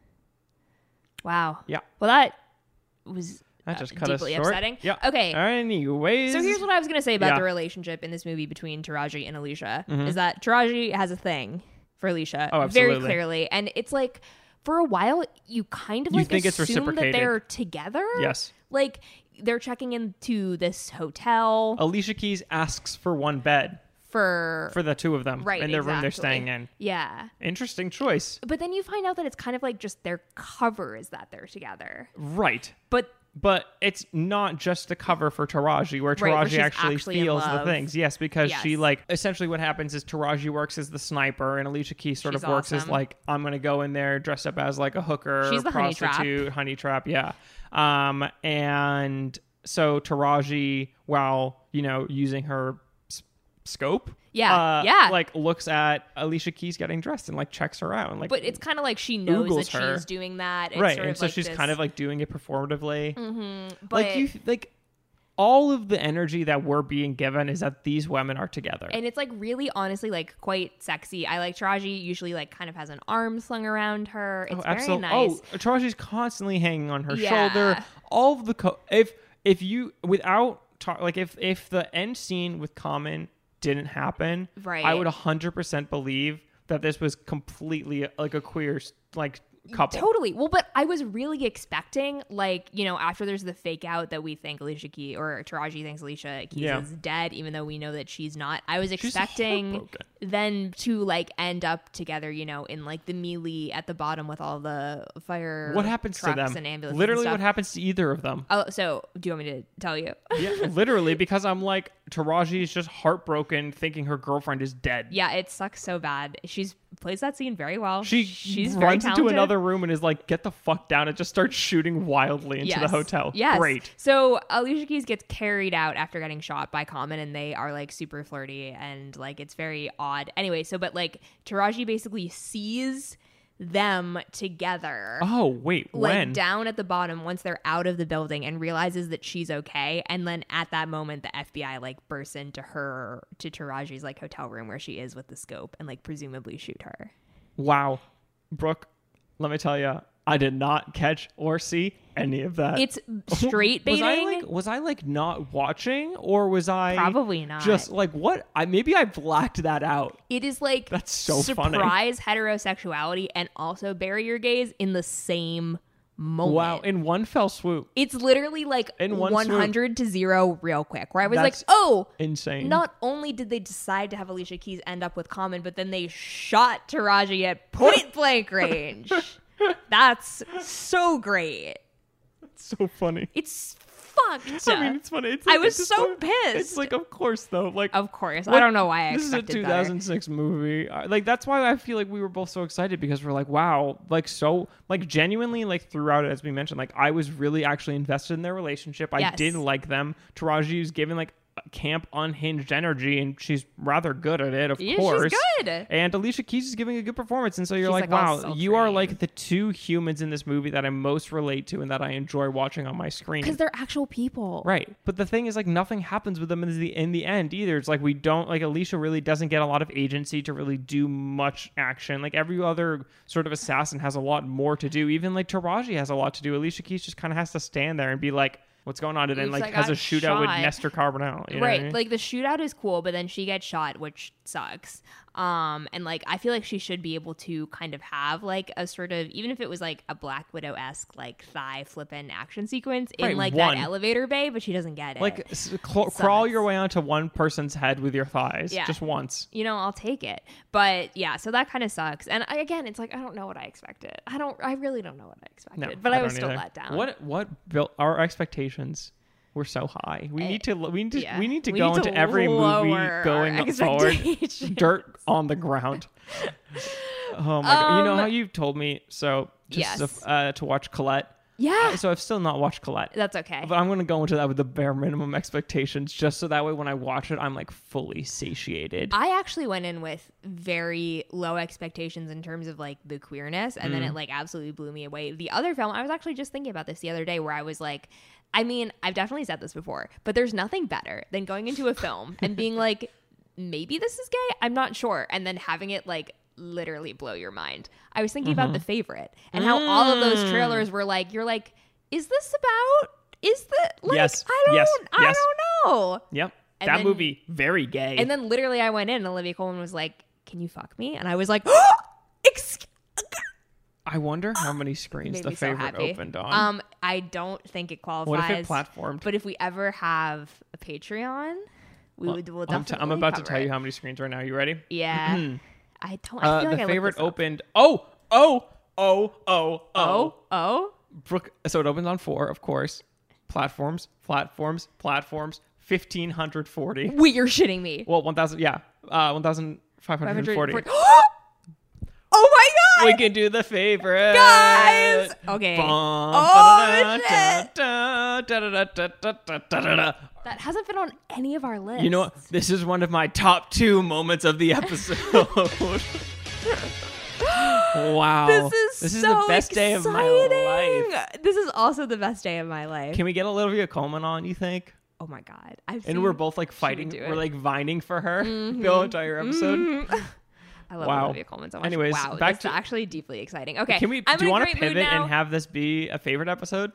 wow. yeah. Well, that was That just uh, cut us deeply short. upsetting. Yeah. Okay. Anyways. So here's what I was going to say about Yeah. the relationship in this movie between Taraji and Alicia Mhm. is that Taraji has a thing for Alicia Oh, very absolutely. clearly. And it's like, for a while, you kind of You like think it's assume that reciprocated. they're together. Yes. Like, they're checking into this hotel Alicia Keys asks for one bed for... for the two of them Right, in their room they're exactly. staying in. Yeah. Interesting choice. But then you find out that it's kind of like just their cover is that they're together. Right. But... But it's not just the cover for Taraji, where Right, where Taraji she's actually, actually in feels the love. things. Yes, because she Yes. like essentially what happens is Taraji works as the sniper, and Alicia Keys sort She's of works as awesome. like I'm gonna go in there dressed up as like a hooker, She's the honey trap. prostitute, honey trap. Yeah. Um, and so Taraji, while you know using her s- scope, Yeah, uh, yeah. like looks at Alicia Keys getting dressed and like checks her out, and like But it's kind of like she knows oogles that her. she's doing that. It's right, sort and of so like she's this- kind of like doing it performatively. Mm-hmm, but like you like all of the energy that we're being given is that these women are together. and it's like really honestly like quite sexy. I like Taraji usually like kind of has an arm slung around her. It's oh, very absolutely. nice. Oh, Taraji's constantly hanging on her Yeah. shoulder. All of the co- if if you without ta- like if if the end scene with Common didn't happen, Right. I would one hundred percent believe that this was completely like a queer like couple. Totally. Well, but I was really expecting, like, you know, after there's the fake out that we think Alicia Keys or Taraji thinks Alicia Keys Yeah. is dead, even though we know that she's not. I was She's expecting heartbroken. them to like end up together, you know, in like the melee at the bottom with all the fire. What happens to trucks them? And ambulances Literally, and what stuff. happens to either of them? Oh, so do you want me to tell you? Yeah, literally, because I'm like Taraji is just heartbroken, thinking her girlfriend is dead. Yeah, it sucks so bad. She's plays that scene very well. She she's very runs into talented. another room and is like, "Get the fuck down!" and just starts shooting wildly into the Yes. hotel. Yes. Great. So Alicia Keys gets carried out after getting shot by Common, and they are like super flirty and like it's very odd. Anyway, so but like Taraji basically sees them together. Oh wait, Like when? down at the bottom once they're out of the building and realizes that she's okay, and then at that moment the F B I like bursts into her to Taraji's like hotel room where she is with the scope and like presumably shoot her. Wow, Brooke, let me tell you, I did not catch or see any of that. It's straight was baiting. I like was I like not watching, or was I Probably not. just like what? I maybe I blacked that out. It is like That's so funny. surprise heterosexuality and also barrier gaze in the same moment. Wow, in one fell swoop, It's literally like In one one hundred to zero real quick, where I was That's like, oh, insane. not only did they decide to have Alicia Keys end up with Common, but then they shot Taraji at point blank range. That's so great. so funny. It's fucked. I mean, it's funny. It's I like, was it's just so so- pissed. It's like, of course, though. Like, Of course. what- I don't know why I this is a expected two thousand six movie. Uh, Like, that's why I feel like we were both so excited, because we're like, wow, like so, like genuinely, like throughout it, as we mentioned, like I was really actually invested in their relationship. I Yes. did like them. Taraji was giving like camp unhinged energy, and she's rather good at it, of Yeah, she's course. good. And Alicia Keys is giving a good performance, and so you're She's, like, like, all wow, you are sultry. like the two humans in this movie that I most relate to and that I enjoy watching on my screen. Because they're actual people. Right. But the thing is, like, nothing happens with them in the in the end either. It's like we don't like Alicia really doesn't get a lot of agency to really do much action. Like every other sort of assassin has a lot more to do. Even like Taraji has a lot to do. Alicia Keys just kind of has to stand there and be like, what's going on? And then Oops, like I has a got shootout with shot. Nestor Carbonell. You know what I Right. mean? Like the shootout is cool, but then she gets shot, which sucks. Um, and like I feel like she should be able to kind of have like a sort of, even if it was like a Black Widow esque like thigh flippin' action sequence in Right, like one. that elevator bay, but she doesn't get it. like s- cl- crawl sucks. your way onto one person's head with your thighs, Yeah. just once. you know, I'll take it. But yeah, so that kind of sucks. And I, again, it's like I don't know what I expected. I don't. I really don't know what I expected. No, but I, don't was still either. let down. What what built our expectations? Were so high. We Eh, need to we need to yeah. we need to We go need into to every movie lower going our forward. expectations. Dirt on the ground. Oh my god! You know Um, how you told me so just yes. to, uh, to watch Colette. Yeah, So I've still not watched Colette. that's okay. But I'm going to go into that with the bare minimum expectations, just so that way when I watch it, I'm like fully satiated. I actually went in with very low expectations in terms of like the queerness, and then Mm. it like absolutely blew me away. The other film, I was actually just thinking about this the other day, where I was like, I mean, I've definitely said this before, but there's nothing better than going into a film and being like, maybe this is gay, I'm not sure, and then having it like literally blow your mind. I was thinking mm-hmm. about The Favorite and how mm. all of those trailers were like, you're like, is this about, is that, like, yes. I don't, yes. I yes. don't know. Yep. And that then, movie, very gay. And then literally I went in and Olivia Colman was like, can you fuck me? And I was like, oh, excuse I wonder how many screens The Favorite so opened on. Um, I don't think it qualifies. What if it platformed? But if we ever have a Patreon, we well, would we'll definitely I'm, t- I'm about to tell it. you how many screens right now. You ready? Yeah. I don't. I uh, feel like The I Favorite opened. Oh, oh, oh, oh, oh, oh, oh. Brooke. So it opens on four, of course. Platforms, platforms, platforms. Fifteen hundred forty. Wait, you're shitting me. Well, one thousand. Yeah, uh, one thousand five hundred forty. Oh my god! We can do The Favorite, guys. Okay. Oh shit! That hasn't been on any of our lists. You know what? This is one of my top two moments of the episode. Wow. This is this is so the best exciting. day of my life. This is also the best day of my life. Can we get Olivia Colman on, you think? Oh my god. I've and seen, we're both like fighting. We we're like vining for her mm-hmm. the whole entire episode. Mm-hmm. I love wow. Olivia Colman so much. Anyways, wow, back that's to actually deeply exciting. Okay. Can we I'm do you want to to pivot and have this be a favorite episode?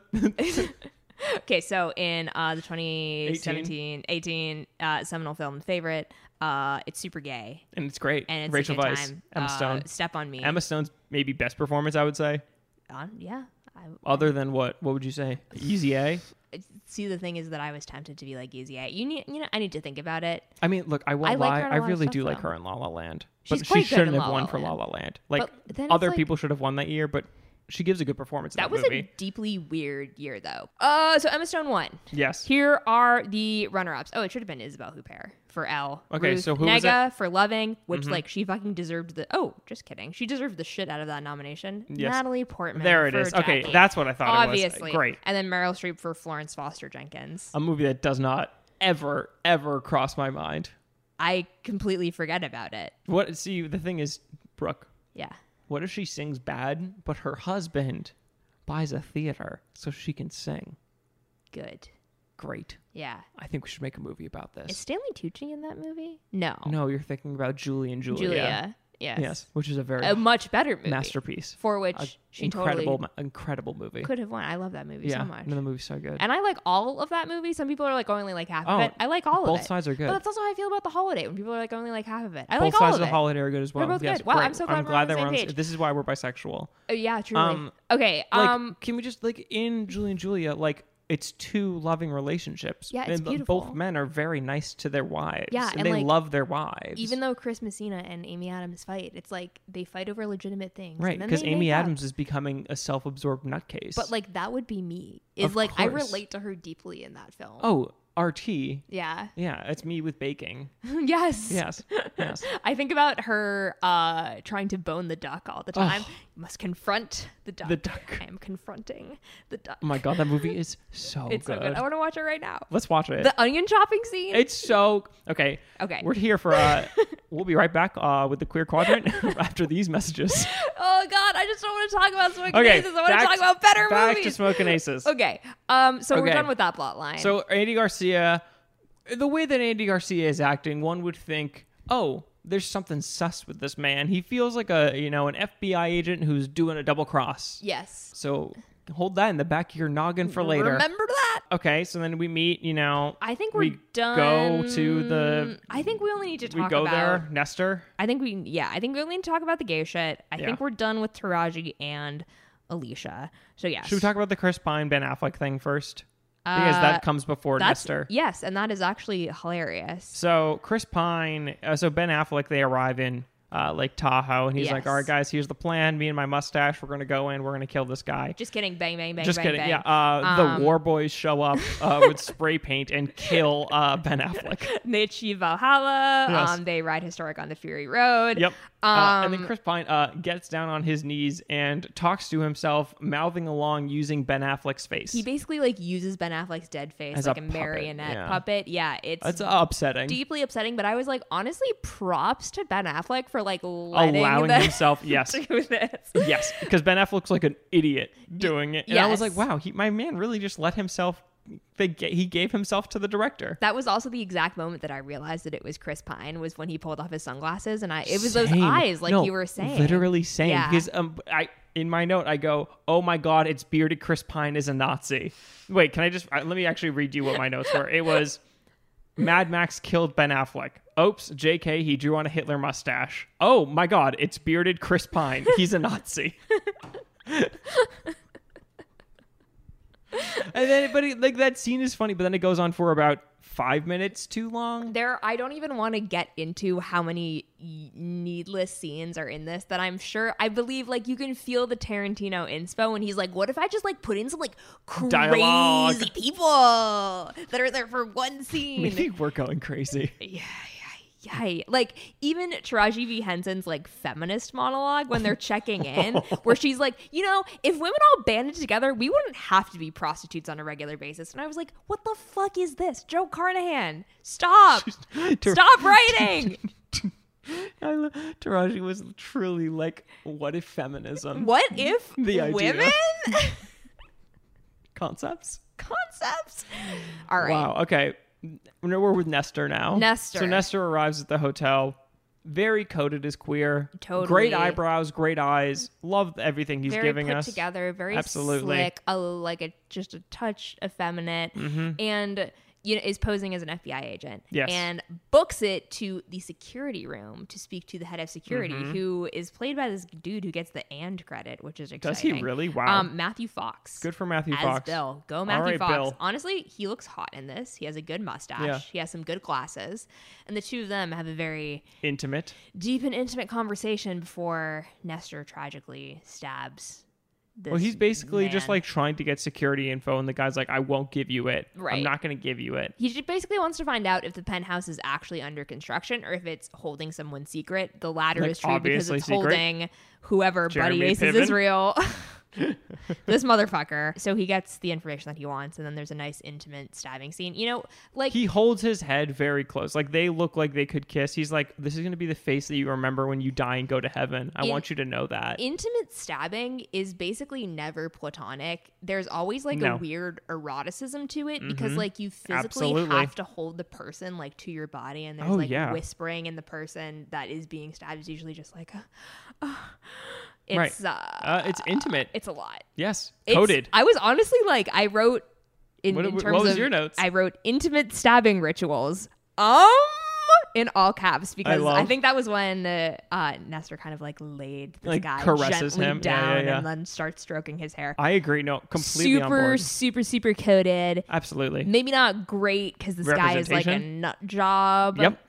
Okay, so in uh, the twenty seventeen eighteen uh, seminal film The Favorite, uh, it's super gay. And it's great. And it's Rachel a good Weisz, time. Emma uh, Stone. Step on Me. Emma Stone's maybe best performance, I would say. Uh, yeah. I, Other than what? What would you say? Easy A? See, the thing is that I was tempted to be like Easy A. You need, you know, I need to think about it. I mean, look, I won't I like lie. her in a I lot of really stuff, do like though. her in La La Land. She's But quite she good shouldn't in have La won La for La Land. La Land. Like, But then it's other like- people should have won that year, but she gives a good performance in That that, was movie. a deeply weird year, though. Uh, so Emma Stone won. Yes. Here are the runner-ups. Oh, it should have been Isabelle Huppert for Elle. Okay, Ruth so who was Negga for Loving, which Mhm. like she fucking deserved the. Oh, just kidding. She deserved the shit out of that nomination. Yes. Natalie Portman. There it for is. Okay, Jackie. that's what I thought Obviously. it was. Great. And then Meryl Streep for Florence Foster Jenkins. A movie that does not ever, ever cross my mind. I completely forget about it. What? See, the thing is, Brooke, Yeah. what if she sings bad, but her husband buys a theater so she can sing? Good. Great. Yeah. I think we should make a movie about this. Is Stanley Tucci in that movie? No. No, you're thinking about Julie and Julia. Julia. Yes. Yes, which is a very A much better movie. masterpiece. For which A she incredible, totally incredible movie. could have won. I love that movie yeah, so much. no, the movie's so good. And I like all of that movie. Some people are like only like half Oh, of it. I like all of it. Both sides are good. But that's also how I feel about The Holiday when people are like only like half of it. I Both like all sides of of it. the holiday are good as well. They're both yes, good. Wow, great. I'm so glad I'm we're glad on the that same we're on. page. This is why we're bisexual. Oh, yeah, truly. Um, okay. Like, Um. can we just like in Julie and Julia, like it's two loving relationships. Yeah, it's and beautiful. Both men are very nice to their wives. Yeah, and, and, they like, love their wives. Even though Chris Messina and Amy Adams fight, it's like they fight over legitimate things. right, and then because they Amy make up. Adams is becoming a self-absorbed nutcase. But like that would be me. Is Of like I course. relate to her deeply in that film. oh, R T. Yeah. Yeah, it's me with baking. Yes. Yes, yes. I think about her uh, trying to bone the duck all the time. Oh. You must confront the duck. The duck. I am confronting the duck. Oh my god, that movie is so It's good. so good. I want to watch it right now. Let's watch it. The onion chopping scene. It's so okay. Okay. We're here for. uh We'll be right back uh with the queer quadrant after these messages. Oh God, I just don't want to talk about Smoking Okay, Aces. I want to back talk to- about better Back movies. to Smoking Aces. Okay. Um. So we're Okay. done with that plot line. So Andy Garcia, the way that Andy Garcia is acting, one would think, oh, there's something sus with this man. He feels like a you know an F B I agent who's doing a double cross. yes. So hold that in the back of your noggin for later. Remember that. Okay, so then we meet. You know, I think we're we done. go to the. I think we only need to talk We go about. there, Nestor. I think we, yeah, I think we only need to talk about the gay shit. I Yeah. think we're done with Taraji and Alicia. So yes. Should we talk about the Chris Pine Ben Affleck thing first? Because Uh, that comes before That's Nestor. yes, and that is actually hilarious. So Chris Pine, uh, so Ben Affleck, they arrive in uh, Lake Tahoe, and he's Yes. like, "All right, guys, here's the plan. Me and my mustache, we're gonna go in. We're gonna kill this guy." Just kidding. Bang, bang, bang, Just bang, kidding. bang. Yeah, uh, Um, the War Boys show up uh, with spray paint and kill uh, Ben Affleck. They achieve Valhalla. Yes. Um, they ride historic on the Fury Road. Yep. Um, uh, and then Chris Pine uh, gets down on his knees and talks to himself, mouthing along using Ben Affleck's face. he basically like uses Ben Affleck's dead face As like a a, puppet, marionette yeah. puppet. Yeah, it's That's upsetting. deeply upsetting. But I was like, honestly, props to Ben Affleck for like letting Allowing them himself, yes. do this. Yes, because Ben Affleck looks like an idiot doing it. And I was Yes. like, wow, he, my man really just let himself they he gave himself to the director. That was also the exact moment that I realized that it was Chris Pine, was when he pulled off his sunglasses, and I it was Same. those eyes, like no, you were saying. Literally same. Yeah. Because um, I in my note I go, oh my god, it's bearded Chris Pine is a Nazi. Wait, can I just I, let me actually read you what my notes were. It was Mad Max killed Ben Affleck. Oops, J K, he drew on a Hitler mustache. Oh my god, it's bearded Chris Pine. He's a Nazi. And then, but it, like that scene is funny, but then it goes on for about five minutes too long. There, I don't even want to get into how many y- needless scenes are in this that I'm sure, I believe, like, you can feel the Tarantino inspo when he's like, what if I just, like, put in some, like, crazy Dialogue. people that are there for one scene? Maybe we're going crazy. Yeah, yeah, yeah. Like, even Taraji V. Henson's, like, feminist monologue when they're checking in, where she's like, you know, if women all banded together, we wouldn't have to be prostitutes on a regular basis. And I was like, what the fuck is this? Joe Carnahan, stop. Stop writing. I lo- Taraji was truly like, what if feminism? What if The idea. women? Concepts? Concepts? All right. Wow, okay. We're with Nestor now. Nestor. So Nestor arrives at the hotel, very coded as queer. Totally. Great eyebrows, great eyes. Love everything he's very giving put us. together, very Absolutely. slick, a, like a just a touch effeminate, Mm-hmm. and you know is posing as an F B I agent. Yes. And books it to the security room to speak to the head of security, Mm-hmm. who is played by this dude who gets the "and" credit, which is Does exciting. he really? Wow. Um, Matthew Fox. Good for Matthew as Fox. Bill. Go Matthew right, Fox. Bill. Honestly, he looks hot in this. He has a good mustache. Yeah. He has some good glasses, and the two of them have a very Intimate. deep and intimate conversation before Nestor tragically stabs this Well, he's basically just man. like trying to get security info, and the guy's like, I won't give you it. Right. I'm not going to give you it. He just basically wants to find out if the penthouse is actually under construction or if it's holding someone's secret. The latter Like, is true because obviously it's secret. holding whoever Jeremy Buddy Aces Piven. is real. This motherfucker. So he gets the information that he wants, and then there's a nice intimate stabbing scene. You know, like He holds his head very close. Like, they look like they could kiss. He's like, this is going to be the face that you remember when you die and go to heaven. I In- want you to know that. intimate stabbing is basically never platonic. There's always like No. a weird eroticism to it because like you physically Absolutely. have to hold the person like to your body, and there's Oh, like yeah. whispering, and the person that is being stabbed is usually just like a, uh, it's Right. uh, Uh, it's intimate. it's a lot. Yes. It's- Coded. I was honestly like I wrote in, What- in what terms was of your notes? I wrote intimate stabbing rituals. Um in all caps because I, love- think that was when uh, uh, Nestor kind of like laid this Like, guy caresses gently him. Yeah, yeah, down yeah. and then starts stroking his hair. I agree. No, completely on super, board. super, super coded. Absolutely. Maybe not great because this guy is like a Representation? nut job. Yep.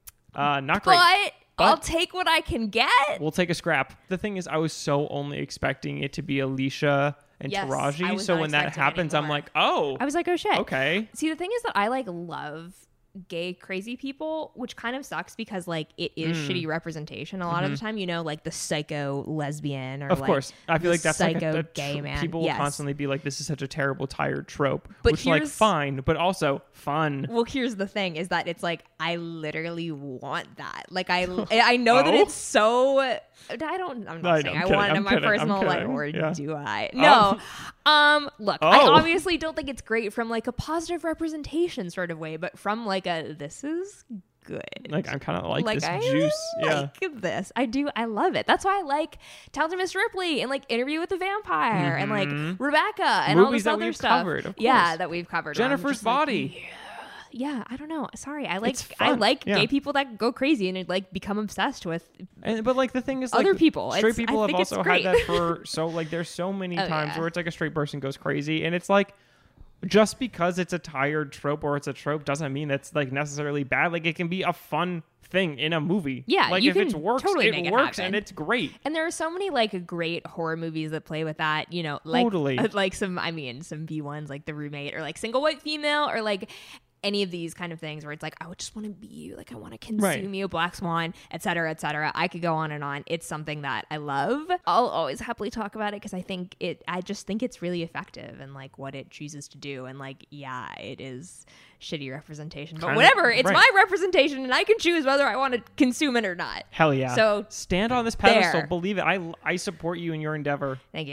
Uh, not great. But, But- I'll take what I can get. We'll take a scrap. The thing is, I was so only expecting it to be Alicia and Yes, I Taraji. was So not when that expecting happens, I'm anymore. like, oh, I was like, oh shit. okay. See, the thing is that I like love gay crazy people, which kind of sucks because like it is Mm. shitty representation a lot of the time, you know, like the psycho lesbian or Mm-hmm. Of like course. I feel the like that's like psycho a, a gay tr- man. people Yes. will constantly be like, this is such a terrible, tired trope. But which, like, here's- fine, but also fun. Well, here's the thing: is that it's like I literally want that. Like I, I know that Oh? it's so. I don't. I'm not I know, saying I'm I kidding, want it I'm in my kidding, I'm personal life, kidding. or Yeah. do I? No. Um. Look, I Oh. obviously don't think it's great from like a positive representation sort of way, but from like a this is good. Like, I'm kind of like, this I juice. Yeah. like this. I do. I love it. That's why I like Talented Miss Ripley and like Interview with the Vampire and like Rebecca and all Movies this that other we've stuff. covered, of Yeah, course. that we've covered. where I'm Jennifer's just like, Body. yeah, I don't know. Sorry, I like It's I fun. like Yeah. gay people that go crazy and like become obsessed with. And, but like the thing is, Other like, people. straight It's- people I have think it's also had great. that for so like there's so many Oh, times yeah. where it's like a straight person goes crazy, and it's like just because it's a tired trope or it's a trope doesn't mean that's like necessarily bad. Like it can be a fun thing in a movie. Yeah, like you if can it works, totally it make it works, happen. and it's great. And there are so many like great horror movies that play with that. You know, like Totally. like some. I mean, some B ones like The Roommate or like Single White Female or like. Any of these kind of things where it's like I would just want to be you, like I want to consume Right. you, Black Swan, et cetera, et cetera. I could go on and on. It's something that I love. I'll always happily talk about it because I think it. I just think it's really effective and like what it chooses to do. And like, yeah, it is shitty representation, but Kinda- whatever. It's right. my representation, and I can choose whether I want to consume it or not. Hell yeah! So stand on this pedestal, there. believe it. I I support you in your endeavor. Thank you.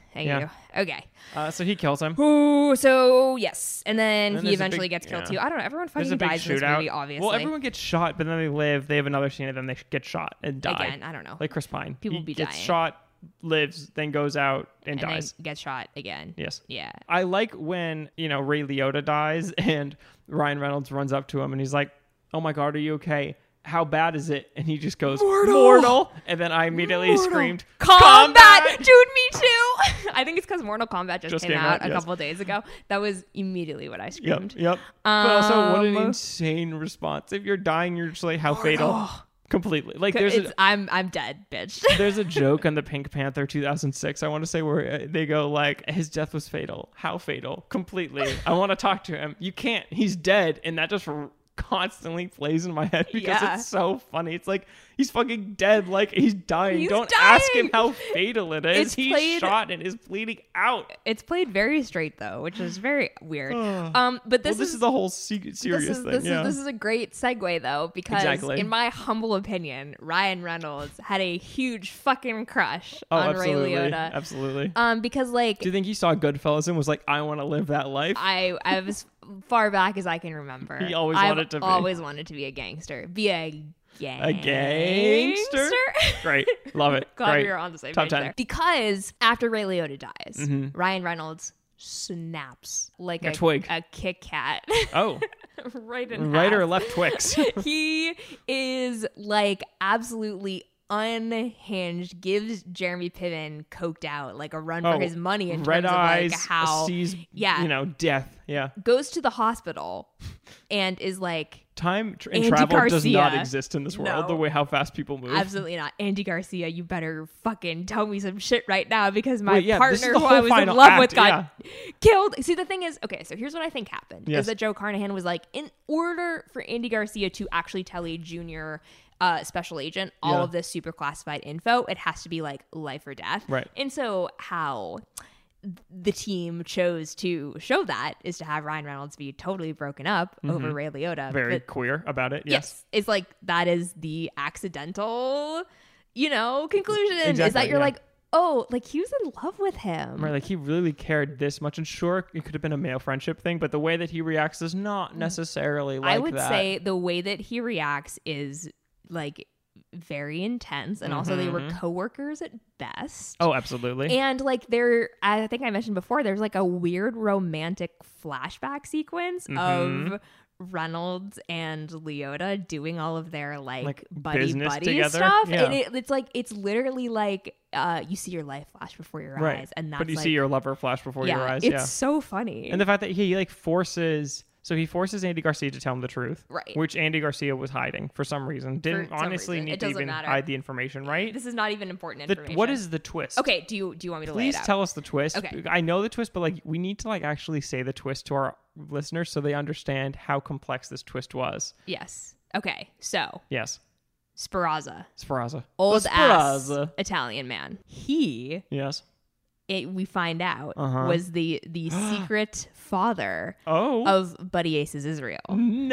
Thank Yeah. you. Okay. Uh, so he kills him. Ooh, so yes, and then And he there's a eventually big- gets killed yeah. too. I don't know. Everyone There's fucking a big dies in this shootout. movie, obviously. Well, everyone gets shot, but then they live. They have another scene, and then they get shot and die. Again, I don't know. Like Chris Pine. People he be gets dying. shot, lives, then goes out and, and dies. then gets shot again. Yes. Yeah. I like when, you know, Ray Liotta dies and Ryan Reynolds runs up to him and he's like, "Oh my God, are you okay? How bad is it?" And he just goes, Mortal. "Mortal." And then I immediately Mortal. screamed, Combat! Dude, me too! I think it's because Mortal Kombat just, Just came, came out, out, a yes. couple of days ago. That was immediately what I Yep, screamed. yep. but also, what an Um, insane response. If you're dying, you're just like, how fatal. Completely. Like, there's It's, a, I'm I'm dead, bitch. there's a joke on the Pink Panther two thousand six, I want to say, where uh, they go like, his death was fatal. How fatal? Completely. I want to talk to him. You can't. He's dead. And that just r- constantly plays in my head because Yeah. it's so funny. It's like, he's fucking dead. Like, he's dying. He's Don't ask him dying. how fatal it is. It's he's played- shot and is bleeding out. It's played very straight though, which is very weird. Um, but this well, this is, is the whole se- serious this is, thing. This yeah. is this is a great segue though, because Exactly. in my humble opinion, Ryan Reynolds had a huge fucking crush oh, on absolutely. Ray Liotta. Absolutely. Um, because like Do you think he saw Goodfellas and was like, I want to live that life? I I was far back as I can remember. He always I've wanted to be. always wanted to be a gangster, be a gangster. A gangster? Great. Love it. Glad Great. we were on the same Top page ten. there. Because after Ray Liotta dies, Mhm. Ryan Reynolds snaps like A a, twig. a Kit Kat. Oh, right in right or half. left Twix. He is like absolutely unhinged, gives Jeremy Piven coked out like a run Oh, for his money in red terms eyes, of like how sees, yeah. you know, death. Yeah. goes to the hospital and is like Time tr- and Andy travel does not Garcia. exist in this world, No. the way how fast people move. absolutely not. Andy Garcia, you better fucking tell me some shit right now because my Wait, yeah, this is partner the who whole I was in final love act, with got yeah. killed. See, the thing is, okay, so here's what I think happened Yes. is that Joe Carnahan was like, in order for Andy Garcia to actually tell a junior uh, special agent all Yeah. of this super classified info, it has to be like life or death. Right. And so how the team chose to show that is to have Ryan Reynolds be totally broken up over Ray Liotta. Mm-hmm. Very But queer about it. Yes. yes, it's like that is the accidental, you know, conclusion is Exactly, that you're yeah. like, oh, like he was in love with him. Right, like he really cared this much, and sure, it could have been a male friendship thing, but the way that he reacts is not necessarily like I would that. say the way that he reacts is like very intense, and also they were Mhm. coworkers at best. Oh, absolutely. And like there, I think I mentioned before, there's like a weird romantic flashback sequence Mhm. of Reynolds and Liotta doing all of their like, Like, buddy business buddy together? stuff, Yeah. and it, it's like it's literally like uh, you see your life flash before your right. eyes, and that's but you like, see your lover flash before yeah, your eyes. it's Yeah. so funny. And the fact that he like forces, so he forces Andy Garcia to tell him the truth, Right. Which Andy Garcia was hiding for some reason. Didn't some honestly reason. need It to doesn't even matter. hide the information, right? This is not even important The, information. what is the twist? Okay, do you do you want me to lay Please it out? tell us the twist. Okay. I know the twist, but like we need to like actually say the twist to our listeners so they understand how complex this twist was. Yes. Okay. So Yes. Speranza, Speranza. old The ass Speranza. Italian man. He, Yes. it, we find out, Uh-huh. was the the secret father Oh. of Buddy Ace's Israel.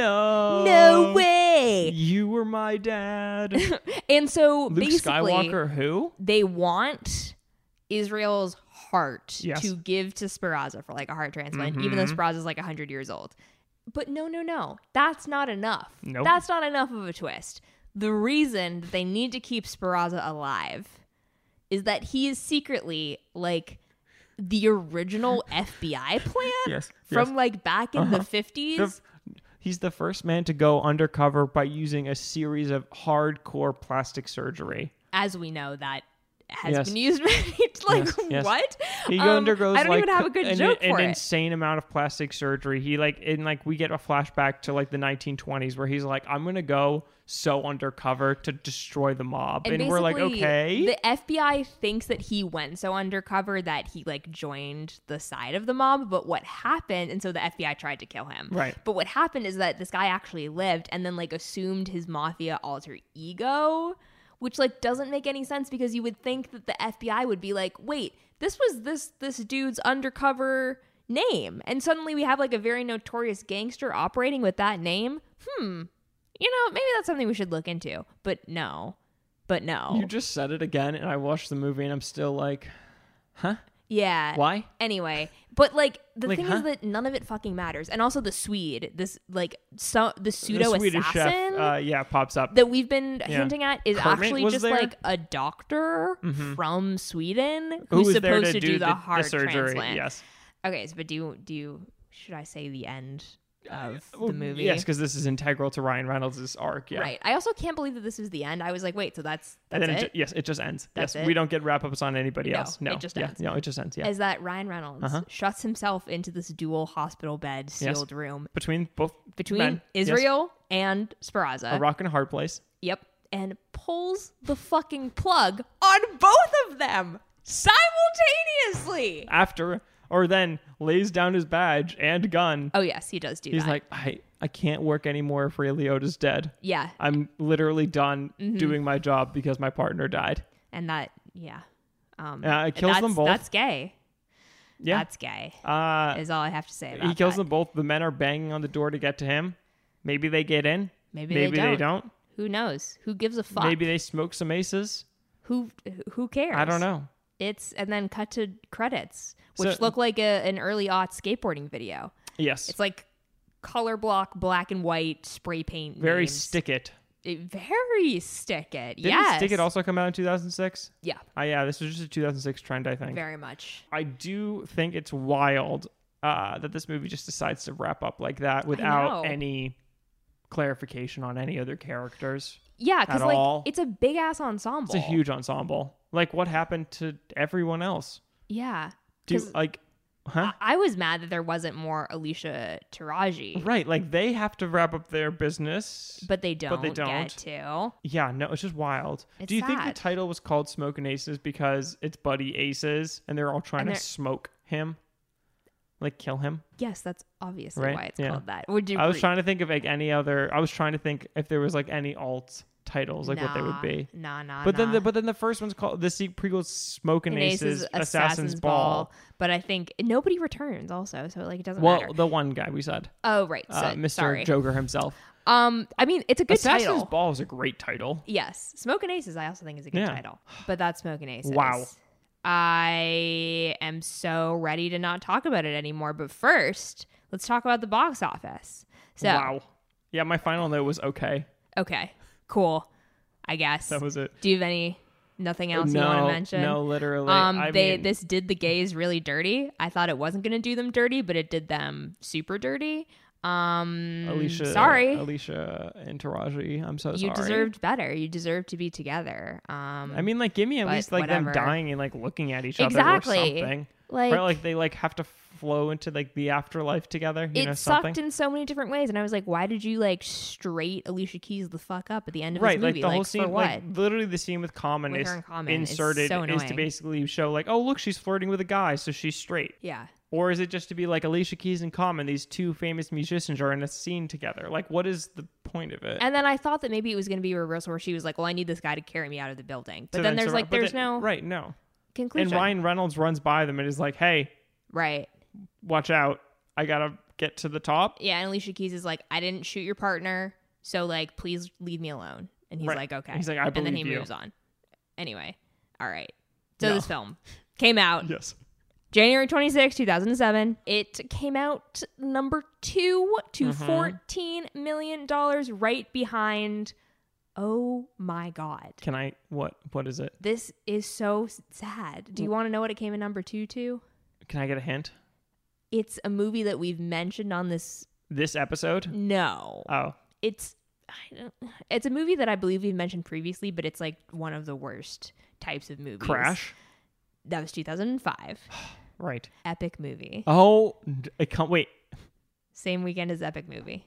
no. No way. You were my dad. And so Luke basically, Skywalker who? they want Israel's heart Yes. to give to Speranza for like a heart transplant, even though Mhm. Speranza's like one hundred years old. But no, no, no. That's not enough. Nope. That's not enough of a twist. The reason that they need to keep Speranza alive is that he is secretly like the original F B I plan Yes. from yes. like back in Uh-huh. the fifties. The- He's the first man to go undercover by using a series of hardcore plastic surgery. As we know, that has Yes. been used many like Yes, yes. what? He Um, undergoes I don't like even have a good an, joke an for it. insane amount of plastic surgery. He like in like we get a flashback to like the nineteen twenties where he's like, I'm gonna go so undercover to destroy the mob, and, we're like, basically, okay, The F B I thinks that he went so undercover that he like joined the side of the mob, but what happened, and so the F B I tried to kill him. Right. But what happened is that this guy actually lived and then like assumed his mafia alter ego, which like doesn't make any sense because you would think that the F B I would be like, wait, this was this this dude's undercover name, and suddenly we have like a very notorious gangster operating with that name. Hmm. You know, maybe that's something we should look into. But no. But no. you just said it again, and I watched the movie, and I'm still like, huh? Yeah. Why? Anyway, but like the Like, thing huh? is that none of it fucking matters. And also the Swede, this like so the The pseudo Swedish assassin chef, uh, yeah, pops up. that we've been Yeah. hinting at is Kermit actually was just there? like a doctor Mhm. from Sweden Who who's was there supposed to to do do the, the- the heart surgery, transplant. yes. Okay, so but do you do you should I say the end of Well, the movie? Yes, because this is integral to Ryan Reynolds' arc. Yeah. Right. I also can't believe that this is the end. I was like, wait, so that's And that's then it? ju- yes, it just ends. That's yes, it? we don't get wrap ups on anybody No, else. No, it just yeah, ends. no, it just ends. Yeah, Is that Ryan Reynolds Uh-huh. shuts himself into this dual hospital bed sealed room between both between men, yes. Israel and Speraza. a rock and a hard place. Yep. And pulls the fucking plug on both of them simultaneously. After or then lays down his badge and gun. Oh, yes, he does do He's that. like, I I can't work anymore if Ray Liotta's dead. yeah. I'm literally done Mm-hmm. doing my job because my partner died. And that, yeah. Um, Uh, it kills that's, them both. That's gay. Yeah. That's gay, Uh, is all I have to say about he kills that. them both. The men are banging on the door to get to him. Maybe they get in. Maybe, Maybe they, don't. they don't. Who knows? Who gives a fuck? Maybe they smoke some aces. Who who cares? I don't know. It's and then cut to credits, which So- look like a, an early aught skateboarding video. Yes. It's like color block, black and white, spray paint. Very names. stick it. It- very stick it. Didn't yes. Stick It also come out in two thousand six? Yeah, Uh, yeah, this was just a two thousand six trend, I think. very much. I do think it's wild uh, that this movie just decides to wrap up like that without know. any clarification on any other characters. Yeah, because At like all. it's a big ass ensemble. It's a huge ensemble. Like, what happened to everyone else? Yeah. Do you, 'Cause like, huh? I, I was mad that there wasn't more Alicia Taraji, Right, like they have to wrap up their business. but they don't. But they get don't. to. Yeah, no, it's just wild. It's Do you think the sad. title was called Smoking Aces because it's Buddy Aces and they're all trying And to they're- smoke him? Like kill him? Yes, that's obviously Right, why it's yeah. called that. Would you? I was re- trying to think of like any other I was trying to think if there was like any alt titles, like what they would Nah, be. Nah, nah. But then nah. the but then the first one's called the se- prequel's Smoking And Aces, Ace's Assassin's, Ball. But I think nobody returns also, so like it doesn't Well, matter. the one guy we said. Oh right, so, Uh, Mister sorry. Joker himself. Um, I mean it's a good Assassin's title. Ball is a great title. Yes, Smoking Aces. I also think is a good Yeah. title, but that's Smoking Aces. Wow. I am so ready to not talk about it anymore. But first, let's talk about the box office. So, Wow. Yeah, my final note was okay. okay, cool. I guess. That was it. Do you have any nothing else no, you want to mention? No, literally. Um, I they mean, this did the gays really dirty. I thought it wasn't going to do them dirty, but it did them super dirty. Um, Alicia. sorry, Alicia and Taraji. I'm so you sorry. deserved better. You deserved to be together. Um, I mean, like, give me at but least like them whatever. dying and like looking at each Exactly. other or something. like, right? Like they like have to flow into like the afterlife together. You it know, sucked something. in so many different ways, and I was like, why did you like straight Alicia Keys the fuck up at the end of Right, this movie? like the whole for scene, what? like literally the scene with Common With is her and Common is inserted so is to annoying. basically show like, oh look, she's flirting with a guy, so she's straight. yeah. Or is it just to be like Alicia Keys and Common, these two famous musicians are in a scene together? Like, what is the point of it? And then I thought that maybe it was going to be a reversal where she was like, well, I need this guy to carry me out of the building. But To then there's survive- like, but there's then- no right, no. conclusion. And Ryan Reynolds runs by them and is like, hey, right. watch out. I gotta get to the top. Yeah, and Alicia Keys is like, I didn't shoot your partner, so like, please leave me alone. And he's Right. like, okay. He's like, I and then he believe you. moves on. Anyway, all right. So No. this film came out Yes. January twenty-sixth, two thousand seven. It came out number two to Mhm. fourteen million dollars, right behind. Oh my God. Can I, what, what is it? This is so sad. Do you want to know what it came in number two to? Can I get a hint? It's a movie that we've mentioned on this. This episode? No. Oh, It's I don't, it's a movie that I believe we've mentioned previously, but it's like one of the worst types of movies. Crash? That was two thousand five. Right. Epic movie. Oh, d- I can't wait. Same weekend as Epic movie.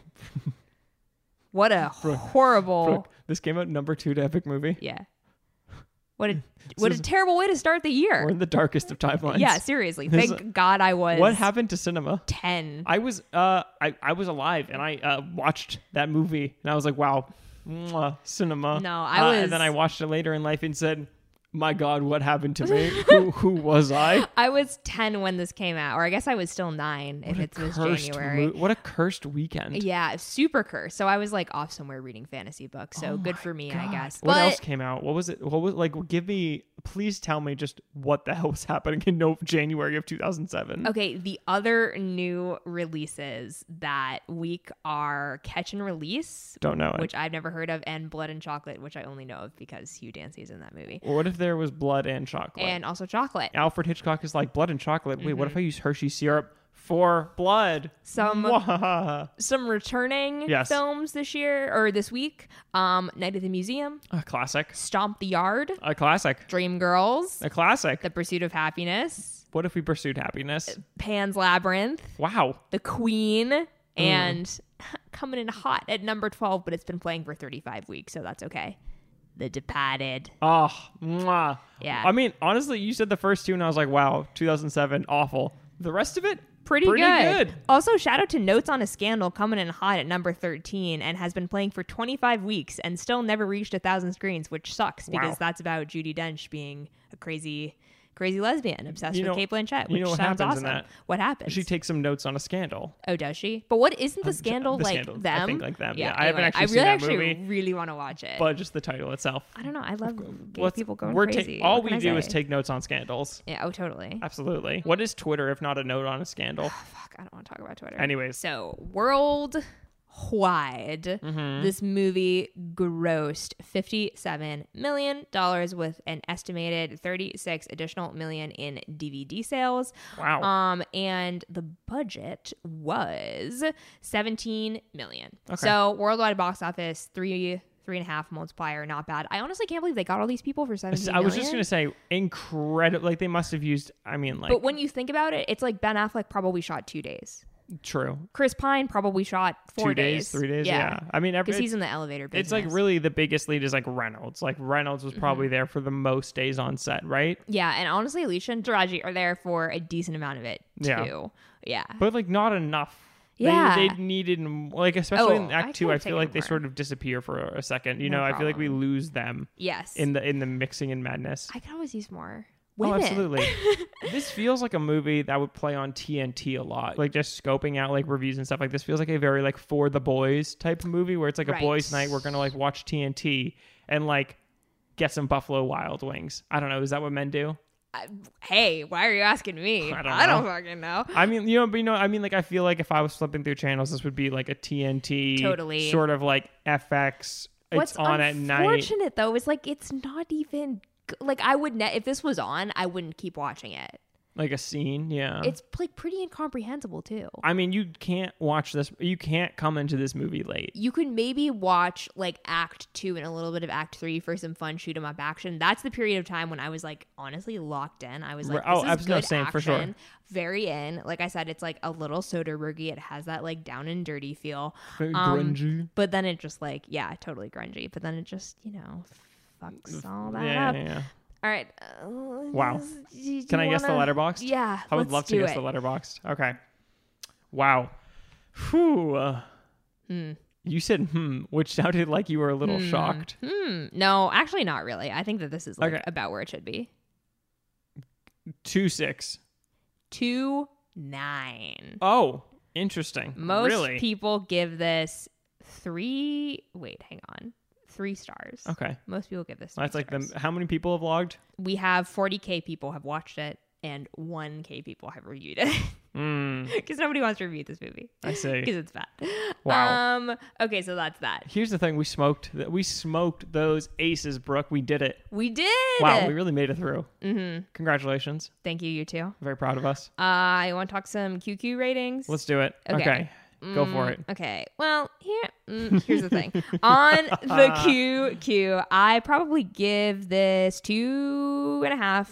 What a horrible. Brooke, this came out number two to Epic Movie. Yeah. What a what is- a terrible way to start the year. We're in the darkest of timelines. Yeah, seriously. This Thank is- God I was What happened to cinema? ten. I was uh I, I was alive and I uh watched that movie and I was like, wow, mwah, cinema. No, I Uh, was- and then I watched it later in life and said, my God, what happened to me? who who was I? I was ten when this came out, or I guess I was still nine if What a it was cursed January. mo- what a cursed weekend. Yeah, super cursed. So I was like off somewhere reading fantasy books. So Oh good my for me, God. I guess. What but else came out? What was it? What was like? Give me please tell me just what the hell was happening in no- January of two thousand seven. Okay, the other new releases that week are Catch and Release. Don't know it. Which I've never heard of, and Blood and Chocolate, which I only know of because Hugh Dancy's in that movie. What if there was blood and chocolate? And also chocolate. Alfred Hitchcock is like, blood and chocolate. Wait, Mm-hmm. what if I use Hershey syrup for blood? Some Mwah. some returning Yes. films this year or this week. Um, Night at the Museum, A classic. Stomp the Yard, A classic. Dreamgirls, A classic. The Pursuit of Happiness, What if we pursued happiness? Pan's Labyrinth, Wow. The Queen, and coming in hot at number twelve, but it's been playing for thirty-five weeks, so that's okay. The Departed. Oh, mwah. Yeah. I mean, honestly, you said the first two, and I was like, wow, two thousand seven, awful. The rest of it, Pretty, pretty good. good. Also, shout out to Notes on a Scandal coming in hot at number thirteen and has been playing for twenty-five weeks and still never reached a thousand screens, which sucks because Wow. that's about Judi Dench being a crazy, crazy lesbian obsessed You with know- Cate Blanchett, you which know what sounds happens in awesome. that? What happens? She takes some notes on a scandal. oh, does she? But what isn't the scandal the like Scandal. them? I think like them. Yeah, I anyway, haven't actually I seen really that actually movie. really want to watch it. But just the title itself. I don't know. I love gay Let's- people going we're ta- crazy. all What we can I do is say? take notes on scandals. Yeah. Oh, totally. Absolutely. What is Twitter if not a note on a scandal? Fuck, I don't want to talk about Twitter. Anyways. So, worldwide, Mm-hmm. this movie grossed fifty-seven million dollars with an estimated thirty-six additional million in D V D sales. Wow. Um, and the budget was seventeen million. Okay. So, worldwide box office, three. Three and a half multiplier, not bad. I honestly can't believe they got all these people for seventeen I was million. just going to say, incredible. Like, they must have used, I mean, like, But when you think about it, it's like Ben Affleck probably shot two days. true. Chris Pine probably shot four Two days, three days. Yeah. I mean, every, because he's in the elevator business. it's like really the biggest lead is like Reynolds. Like, Reynolds was probably there for the most days on set, right? Yeah, and honestly, Alicia and Taraji are there for a decent amount of it too. Yeah. Yeah. But like, not enough. Yeah. They, they needed, like, especially Oh, in I Act Two, could've I feel taken like they more. sort of disappear for a second. You No know, I feel like we problem. lose them Yes. in the in the mixing and madness. I could always use more Oh, women. absolutely. This feels like a movie that would play on T N T a lot. Like, just scoping out like reviews and stuff. Like, this feels like a very like for the boys type of movie where it's like a Right. boys' night. We're gonna like watch T N T and like get some Buffalo Wild Wings. I don't know. Is that what men do? I- hey, why are you asking me? I don't I don't know. fucking know. I mean, you know, but you know, I mean, like, I feel like if I was flipping through channels, this would be like a T N T Totally. sort of like F X. It's What's on at night. unfortunate though is like it's not even g- like I would ne- if this was on, I wouldn't keep watching it. Like a scene, yeah. It's like pretty incomprehensible too. I mean, you can't watch this. You can't come into this movie late. You could maybe watch like Act Two and a little bit of Act Three for some fun shoot 'em up action. That's the period of time when I was like honestly locked in. I was like, Right. this Oh, is absolutely. good Same, action. for sure. Very in. Like I said, it's like a little Soderberghy. It has that like down and dirty feel. Very Um, grungy. But then it just like yeah, totally grungy. But then it just you know fucks all that Yeah, up. yeah, yeah. All right. Uh, Wow. do you Can I guess the wanna- letterboxd? Yeah. I would let's love to do guess it. the letterboxd. Okay. Wow. Whew. Uh, Hmm. You said hmm, which sounded like you were a little Hmm. shocked. Hmm. No, actually, not really. I think that this is like Okay. about where it should be. Two six. Two nine. Oh, interesting. Most really? people give this three. Wait, hang on. Three stars. Okay. Most people give this. Three That's like stars. the how many people have logged? We have forty K people have watched it, and one K people have reviewed it Mm, because nobody wants to review this movie I see. because it's bad. Wow. Um. Okay, so that's that. Here's the thing: we smoked. th- We smoked those aces, Brooke. We did it. We did. Wow, we really made it through. Mm-hmm. Congratulations. Thank you. You too. Very proud of us. Uh, I want to talk some Q Q ratings. Let's do it. Okay. Okay. Go for it. Mm, Okay. Well, here mm, here's the thing. On the Q Q, I probably give this two and a half,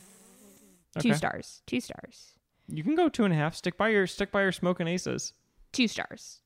two Okay. stars, two stars, You can go two and a half. Stick by your stick by your smoking aces. two stars.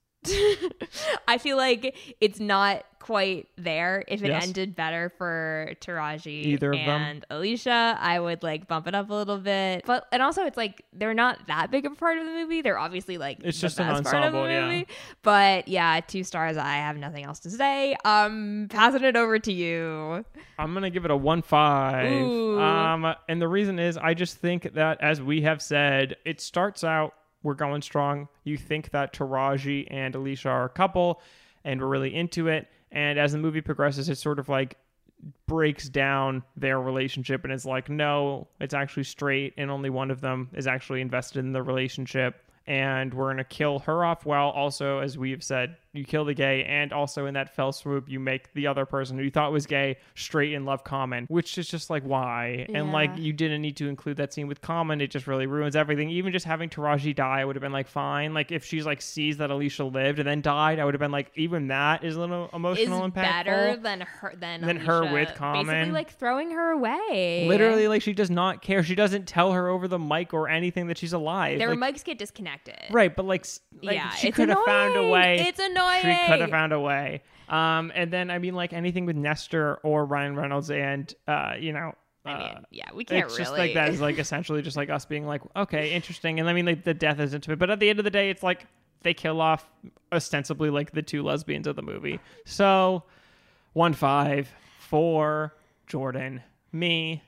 I feel like it's not quite there. If it Yes. ended better for Taraji Either of them. and Alicia, I would like bump it up a little bit. But and also it's like they're not that big of a part of the movie. They're obviously like It's the just an best part of the ensemble, yeah. movie. But yeah, two stars. I have nothing else to say. Um, passing it over to you. I'm gonna give it a one five. Ooh. Um, and the reason is I just think that, as we have said, it starts out we're going strong. You think that Taraji and Alicia are a couple, and we're really into it. And as the movie progresses, it sort of like breaks down their relationship and is like, no, it's actually straight and only one of them is actually invested in the relationship. And we're going to kill her off while also, as we've said, you kill the gay. And also in that fell swoop, you make the other person who you thought was gay straight and love Common, which is just like, why? Yeah. And like, you didn't need to include that scene with Common. It just really ruins everything. Even just having Taraji die would have been like, fine. Like if she's like sees that Alicia lived and then died, I would have been like, even that is a little emotional is impactful. better than her than, Than Alicia her with Common. basically like throwing her away. Literally, like she does not care. She doesn't tell her over the mic or anything that she's alive. Their like, mics get disconnected. right, but like, like Yeah, she it's could have found a annoying. way. It's annoying. She could have found a way. Um, and then I mean, like anything with Nestor or Ryan Reynolds, and uh, you know, I uh, mean, yeah, we can't it's really. just like that is like essentially just like us being like, okay, interesting. And I mean, like the death is intimate, but at the end of the day, it's like they kill off ostensibly like the two lesbians of the movie. So one five for Jordan, me.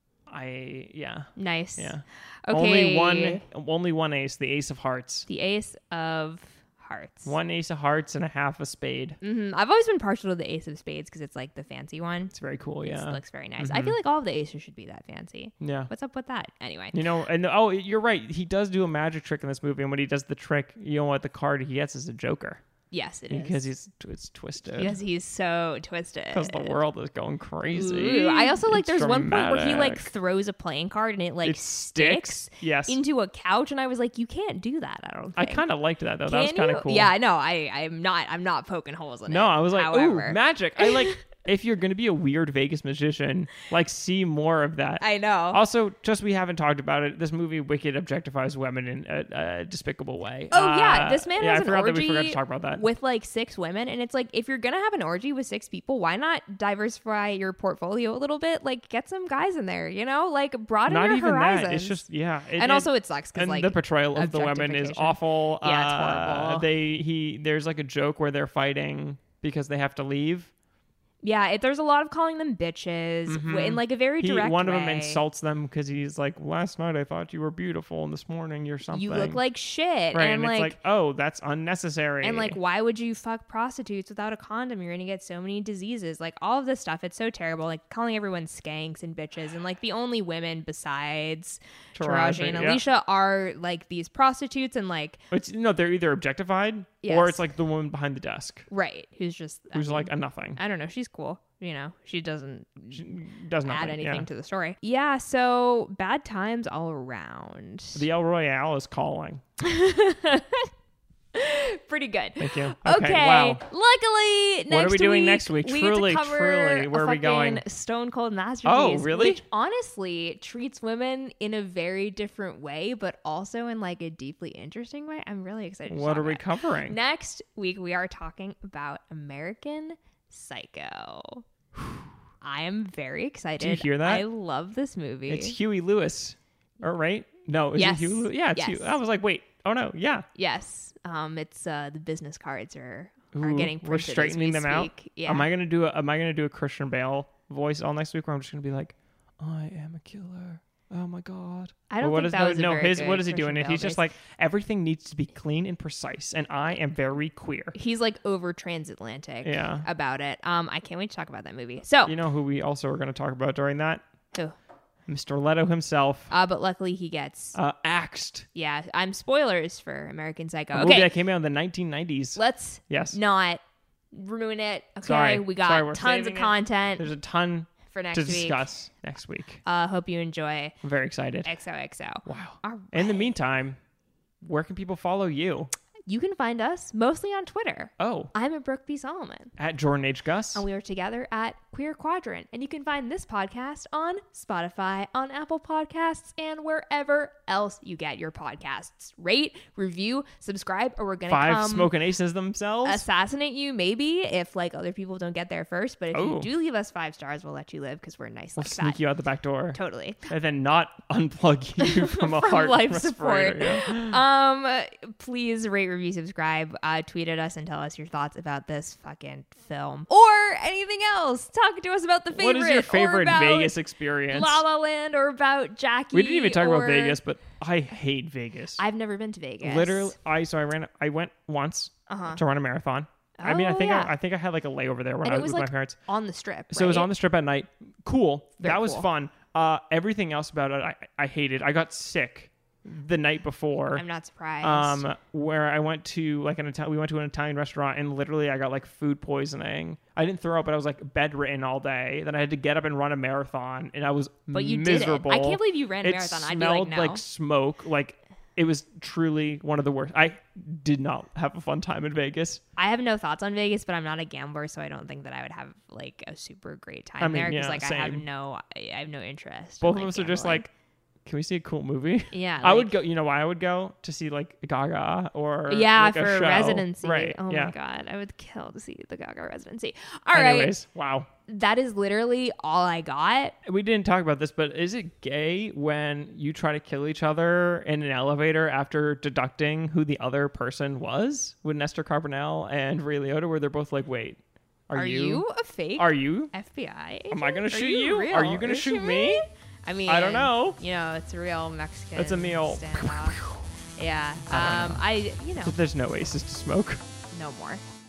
I yeah Nice. yeah. Okay. Only one only one ace, the ace of hearts. The ace of hearts. One ace of hearts and a half a spade. Mm-hmm. I've always been partial to the ace of spades because it's like the fancy one. It's very cool. It Yeah, looks very nice. Mhm. I feel like all of the aces should be that fancy. yeah. What's up with that? Anyway. You know, and oh, you're right. He does do a magic trick in this movie, and when he does the trick, you know what? The card he gets is a Joker Yes, it is. because he's it's twisted. Because he's so twisted. Because the world is going crazy. Ooh, I also like It's there's one point where he like dramatic. throws a playing card and it like It sticks, sticks. Yes, into a couch, and I was like, you can't do that. I don't I think. kind of liked that though. Can that was kind you? of cool. Yeah, no, I I'm not I'm not poking holes in it. No, I was like, however. ooh, magic. I like. If you're gonna be a weird Vegas magician, like see more of that. I know. Also, just we haven't talked about it. This movie wicked objectifies women in a, a despicable way. Oh yeah, Uh, this man yeah, has I an forgot orgy that we forgot to talk about that. with like six women, and it's like if you're gonna have an orgy with six people, why not diversify your portfolio a little bit? Like get some guys in there, you know, like broaden Not your even horizons. that. It's just yeah. It, and it, also it sucks because and like the portrayal of the women is objectification. awful. Yeah, it's Uh, horrible. They he there's like a joke where they're fighting because they have to leave. Yeah, it, there's a lot of calling them bitches Mhm. in like a very He, direct one of them way. insults them because he's like, "Last night I thought you were beautiful, and this morning you're something." You look like shit, right, and, and, like, it's like, oh, that's unnecessary. and like, why would you fuck prostitutes without a condom? You're gonna get so many diseases. Like all of this stuff, it's so terrible. Like calling everyone skanks and bitches, and like the only women besides Taraji and yeah. Alicia are like these prostitutes, and like It's no, they're either objectified or Yes. it's like the woman behind the desk right, who's just I who's mean, like a nothing. I don't know, she's cool. You know, she doesn't She does nothing. add anything yeah. to the story. Yeah, so bad times all around. The El Royale is calling. Pretty good. Thank you. Okay. Okay. Wow. Luckily, next What are we doing week, next week? We Truly, get to cover truly, where a are we fucking going? Stone Cold Masterpiece. Oh, really? Which honestly treats women in a very different way, but also in like a deeply interesting way. I'm really excited. To What talk are we about it. covering? Next week? We are talking about American Psycho. I am very excited. Do you hear that? I love this movie. It's Huey Lewis. Or right? No, is Yes. it Huey Lewis? Yeah, it's Yes. Huey. I was like, wait. Oh no, yeah. yes. Um, it's uh the business cards are are Ooh, getting we're printed as straightening we them out. speak. Yeah. Am I gonna do a am I gonna do a Christian Bale voice all next week where I'm just gonna be like, I am a killer. Oh my god. I don't Or what think is that the- was a no very his good what is he Christian doing? Bale He's just voice. like everything needs to be clean and precise, and I am very queer. He's like over transatlantic Yeah. about it. Um, I can't wait to talk about that movie. So, You know who we also are gonna talk about during that? who? Mister Leto himself. Uh, but luckily he gets. Uh, axed. Yeah, I'm spoilers for American Psycho. A movie Okay, that came out in the nineteen nineties. let's Yes. not ruin it. Okay, Sorry. we got Sorry, we're tons of saving it. content There's a ton for next to week. discuss next week. Uh, hope you enjoy I'm very excited. X O X O. Wow. All In the right. meantime, where can people follow you? You can find us mostly on Twitter. Oh, I'm at Brooke B. Solomon. at Jordan H. Gus. And we are together at Queer Quadrant. And you can find this podcast on Spotify, on Apple Podcasts, and wherever else you get your podcasts. Rate, review, subscribe, or we're going to Five come smoking aces themselves. assassinate you maybe if like other people don't get there first. But if Oh. you do leave us five stars, we'll let you live because we're nice We'll like sneak that. you out the back door. Totally. And then not unplug you from a From heart life respirator. support. Yeah. Um, please rate, review, subscribe. Uh, tweet at us and tell us your thoughts about this fucking film or anything else. Talk to us about the favorite. What is your or favorite about Vegas experience? La La Land or about Jackie. We didn't even talk or... about Vegas, but I hate Vegas. I've never been to Vegas. Literally, I so I ran. I went once Uh huh. to run a marathon. I mean, I Oh, think yeah. I, I think I had like a layover there when And I it was was with like my parents. on the strip. So it was right? on the strip at night. Cool. Very that was cool. fun. Uh, everything else about it, I, I hated. I got sick the night before. I'm not surprised. Um, where I went to like an Italian, we went to an Italian restaurant, and literally I got like food poisoning. I didn't throw up, but I was like bedridden all day. Then I had to get up and run a marathon, and I was but you miserable. did it. I can't believe you ran a It marathon. I'd be smelled like, no. like smoke. Like it was truly one of the worst. I did not have a fun time in Vegas. I have no thoughts on Vegas, but I'm not a gambler, so I don't think that I would have like a super great time I mean, there because yeah, like I have same. no, I have no interest. Both in, of like, us are just gambling. like, can we see a cool movie? yeah. I would like- go. You know why I would go? To see like Gaga or Yeah, like, a for show. residency. Right. Oh yeah. my god, I would kill to see the Gaga residency. All right, Anyways, wow. that is literally all I got. We didn't talk about this, but is it gay when you try to kill each other in an elevator after deducting who the other person was? With Nestor Carbonell and Ray Liotta, where they're both like, "Wait, are, Are you, a fake Are you? F B I? Am I gonna agent? shoot Are you? real? Are you gonna Are shoot me? I mean, I don't know. You know, it's a real Mexican. It's a meal. standoff. Yeah. I don't Um. know. I. You know. But there's no aces to smoke." No more.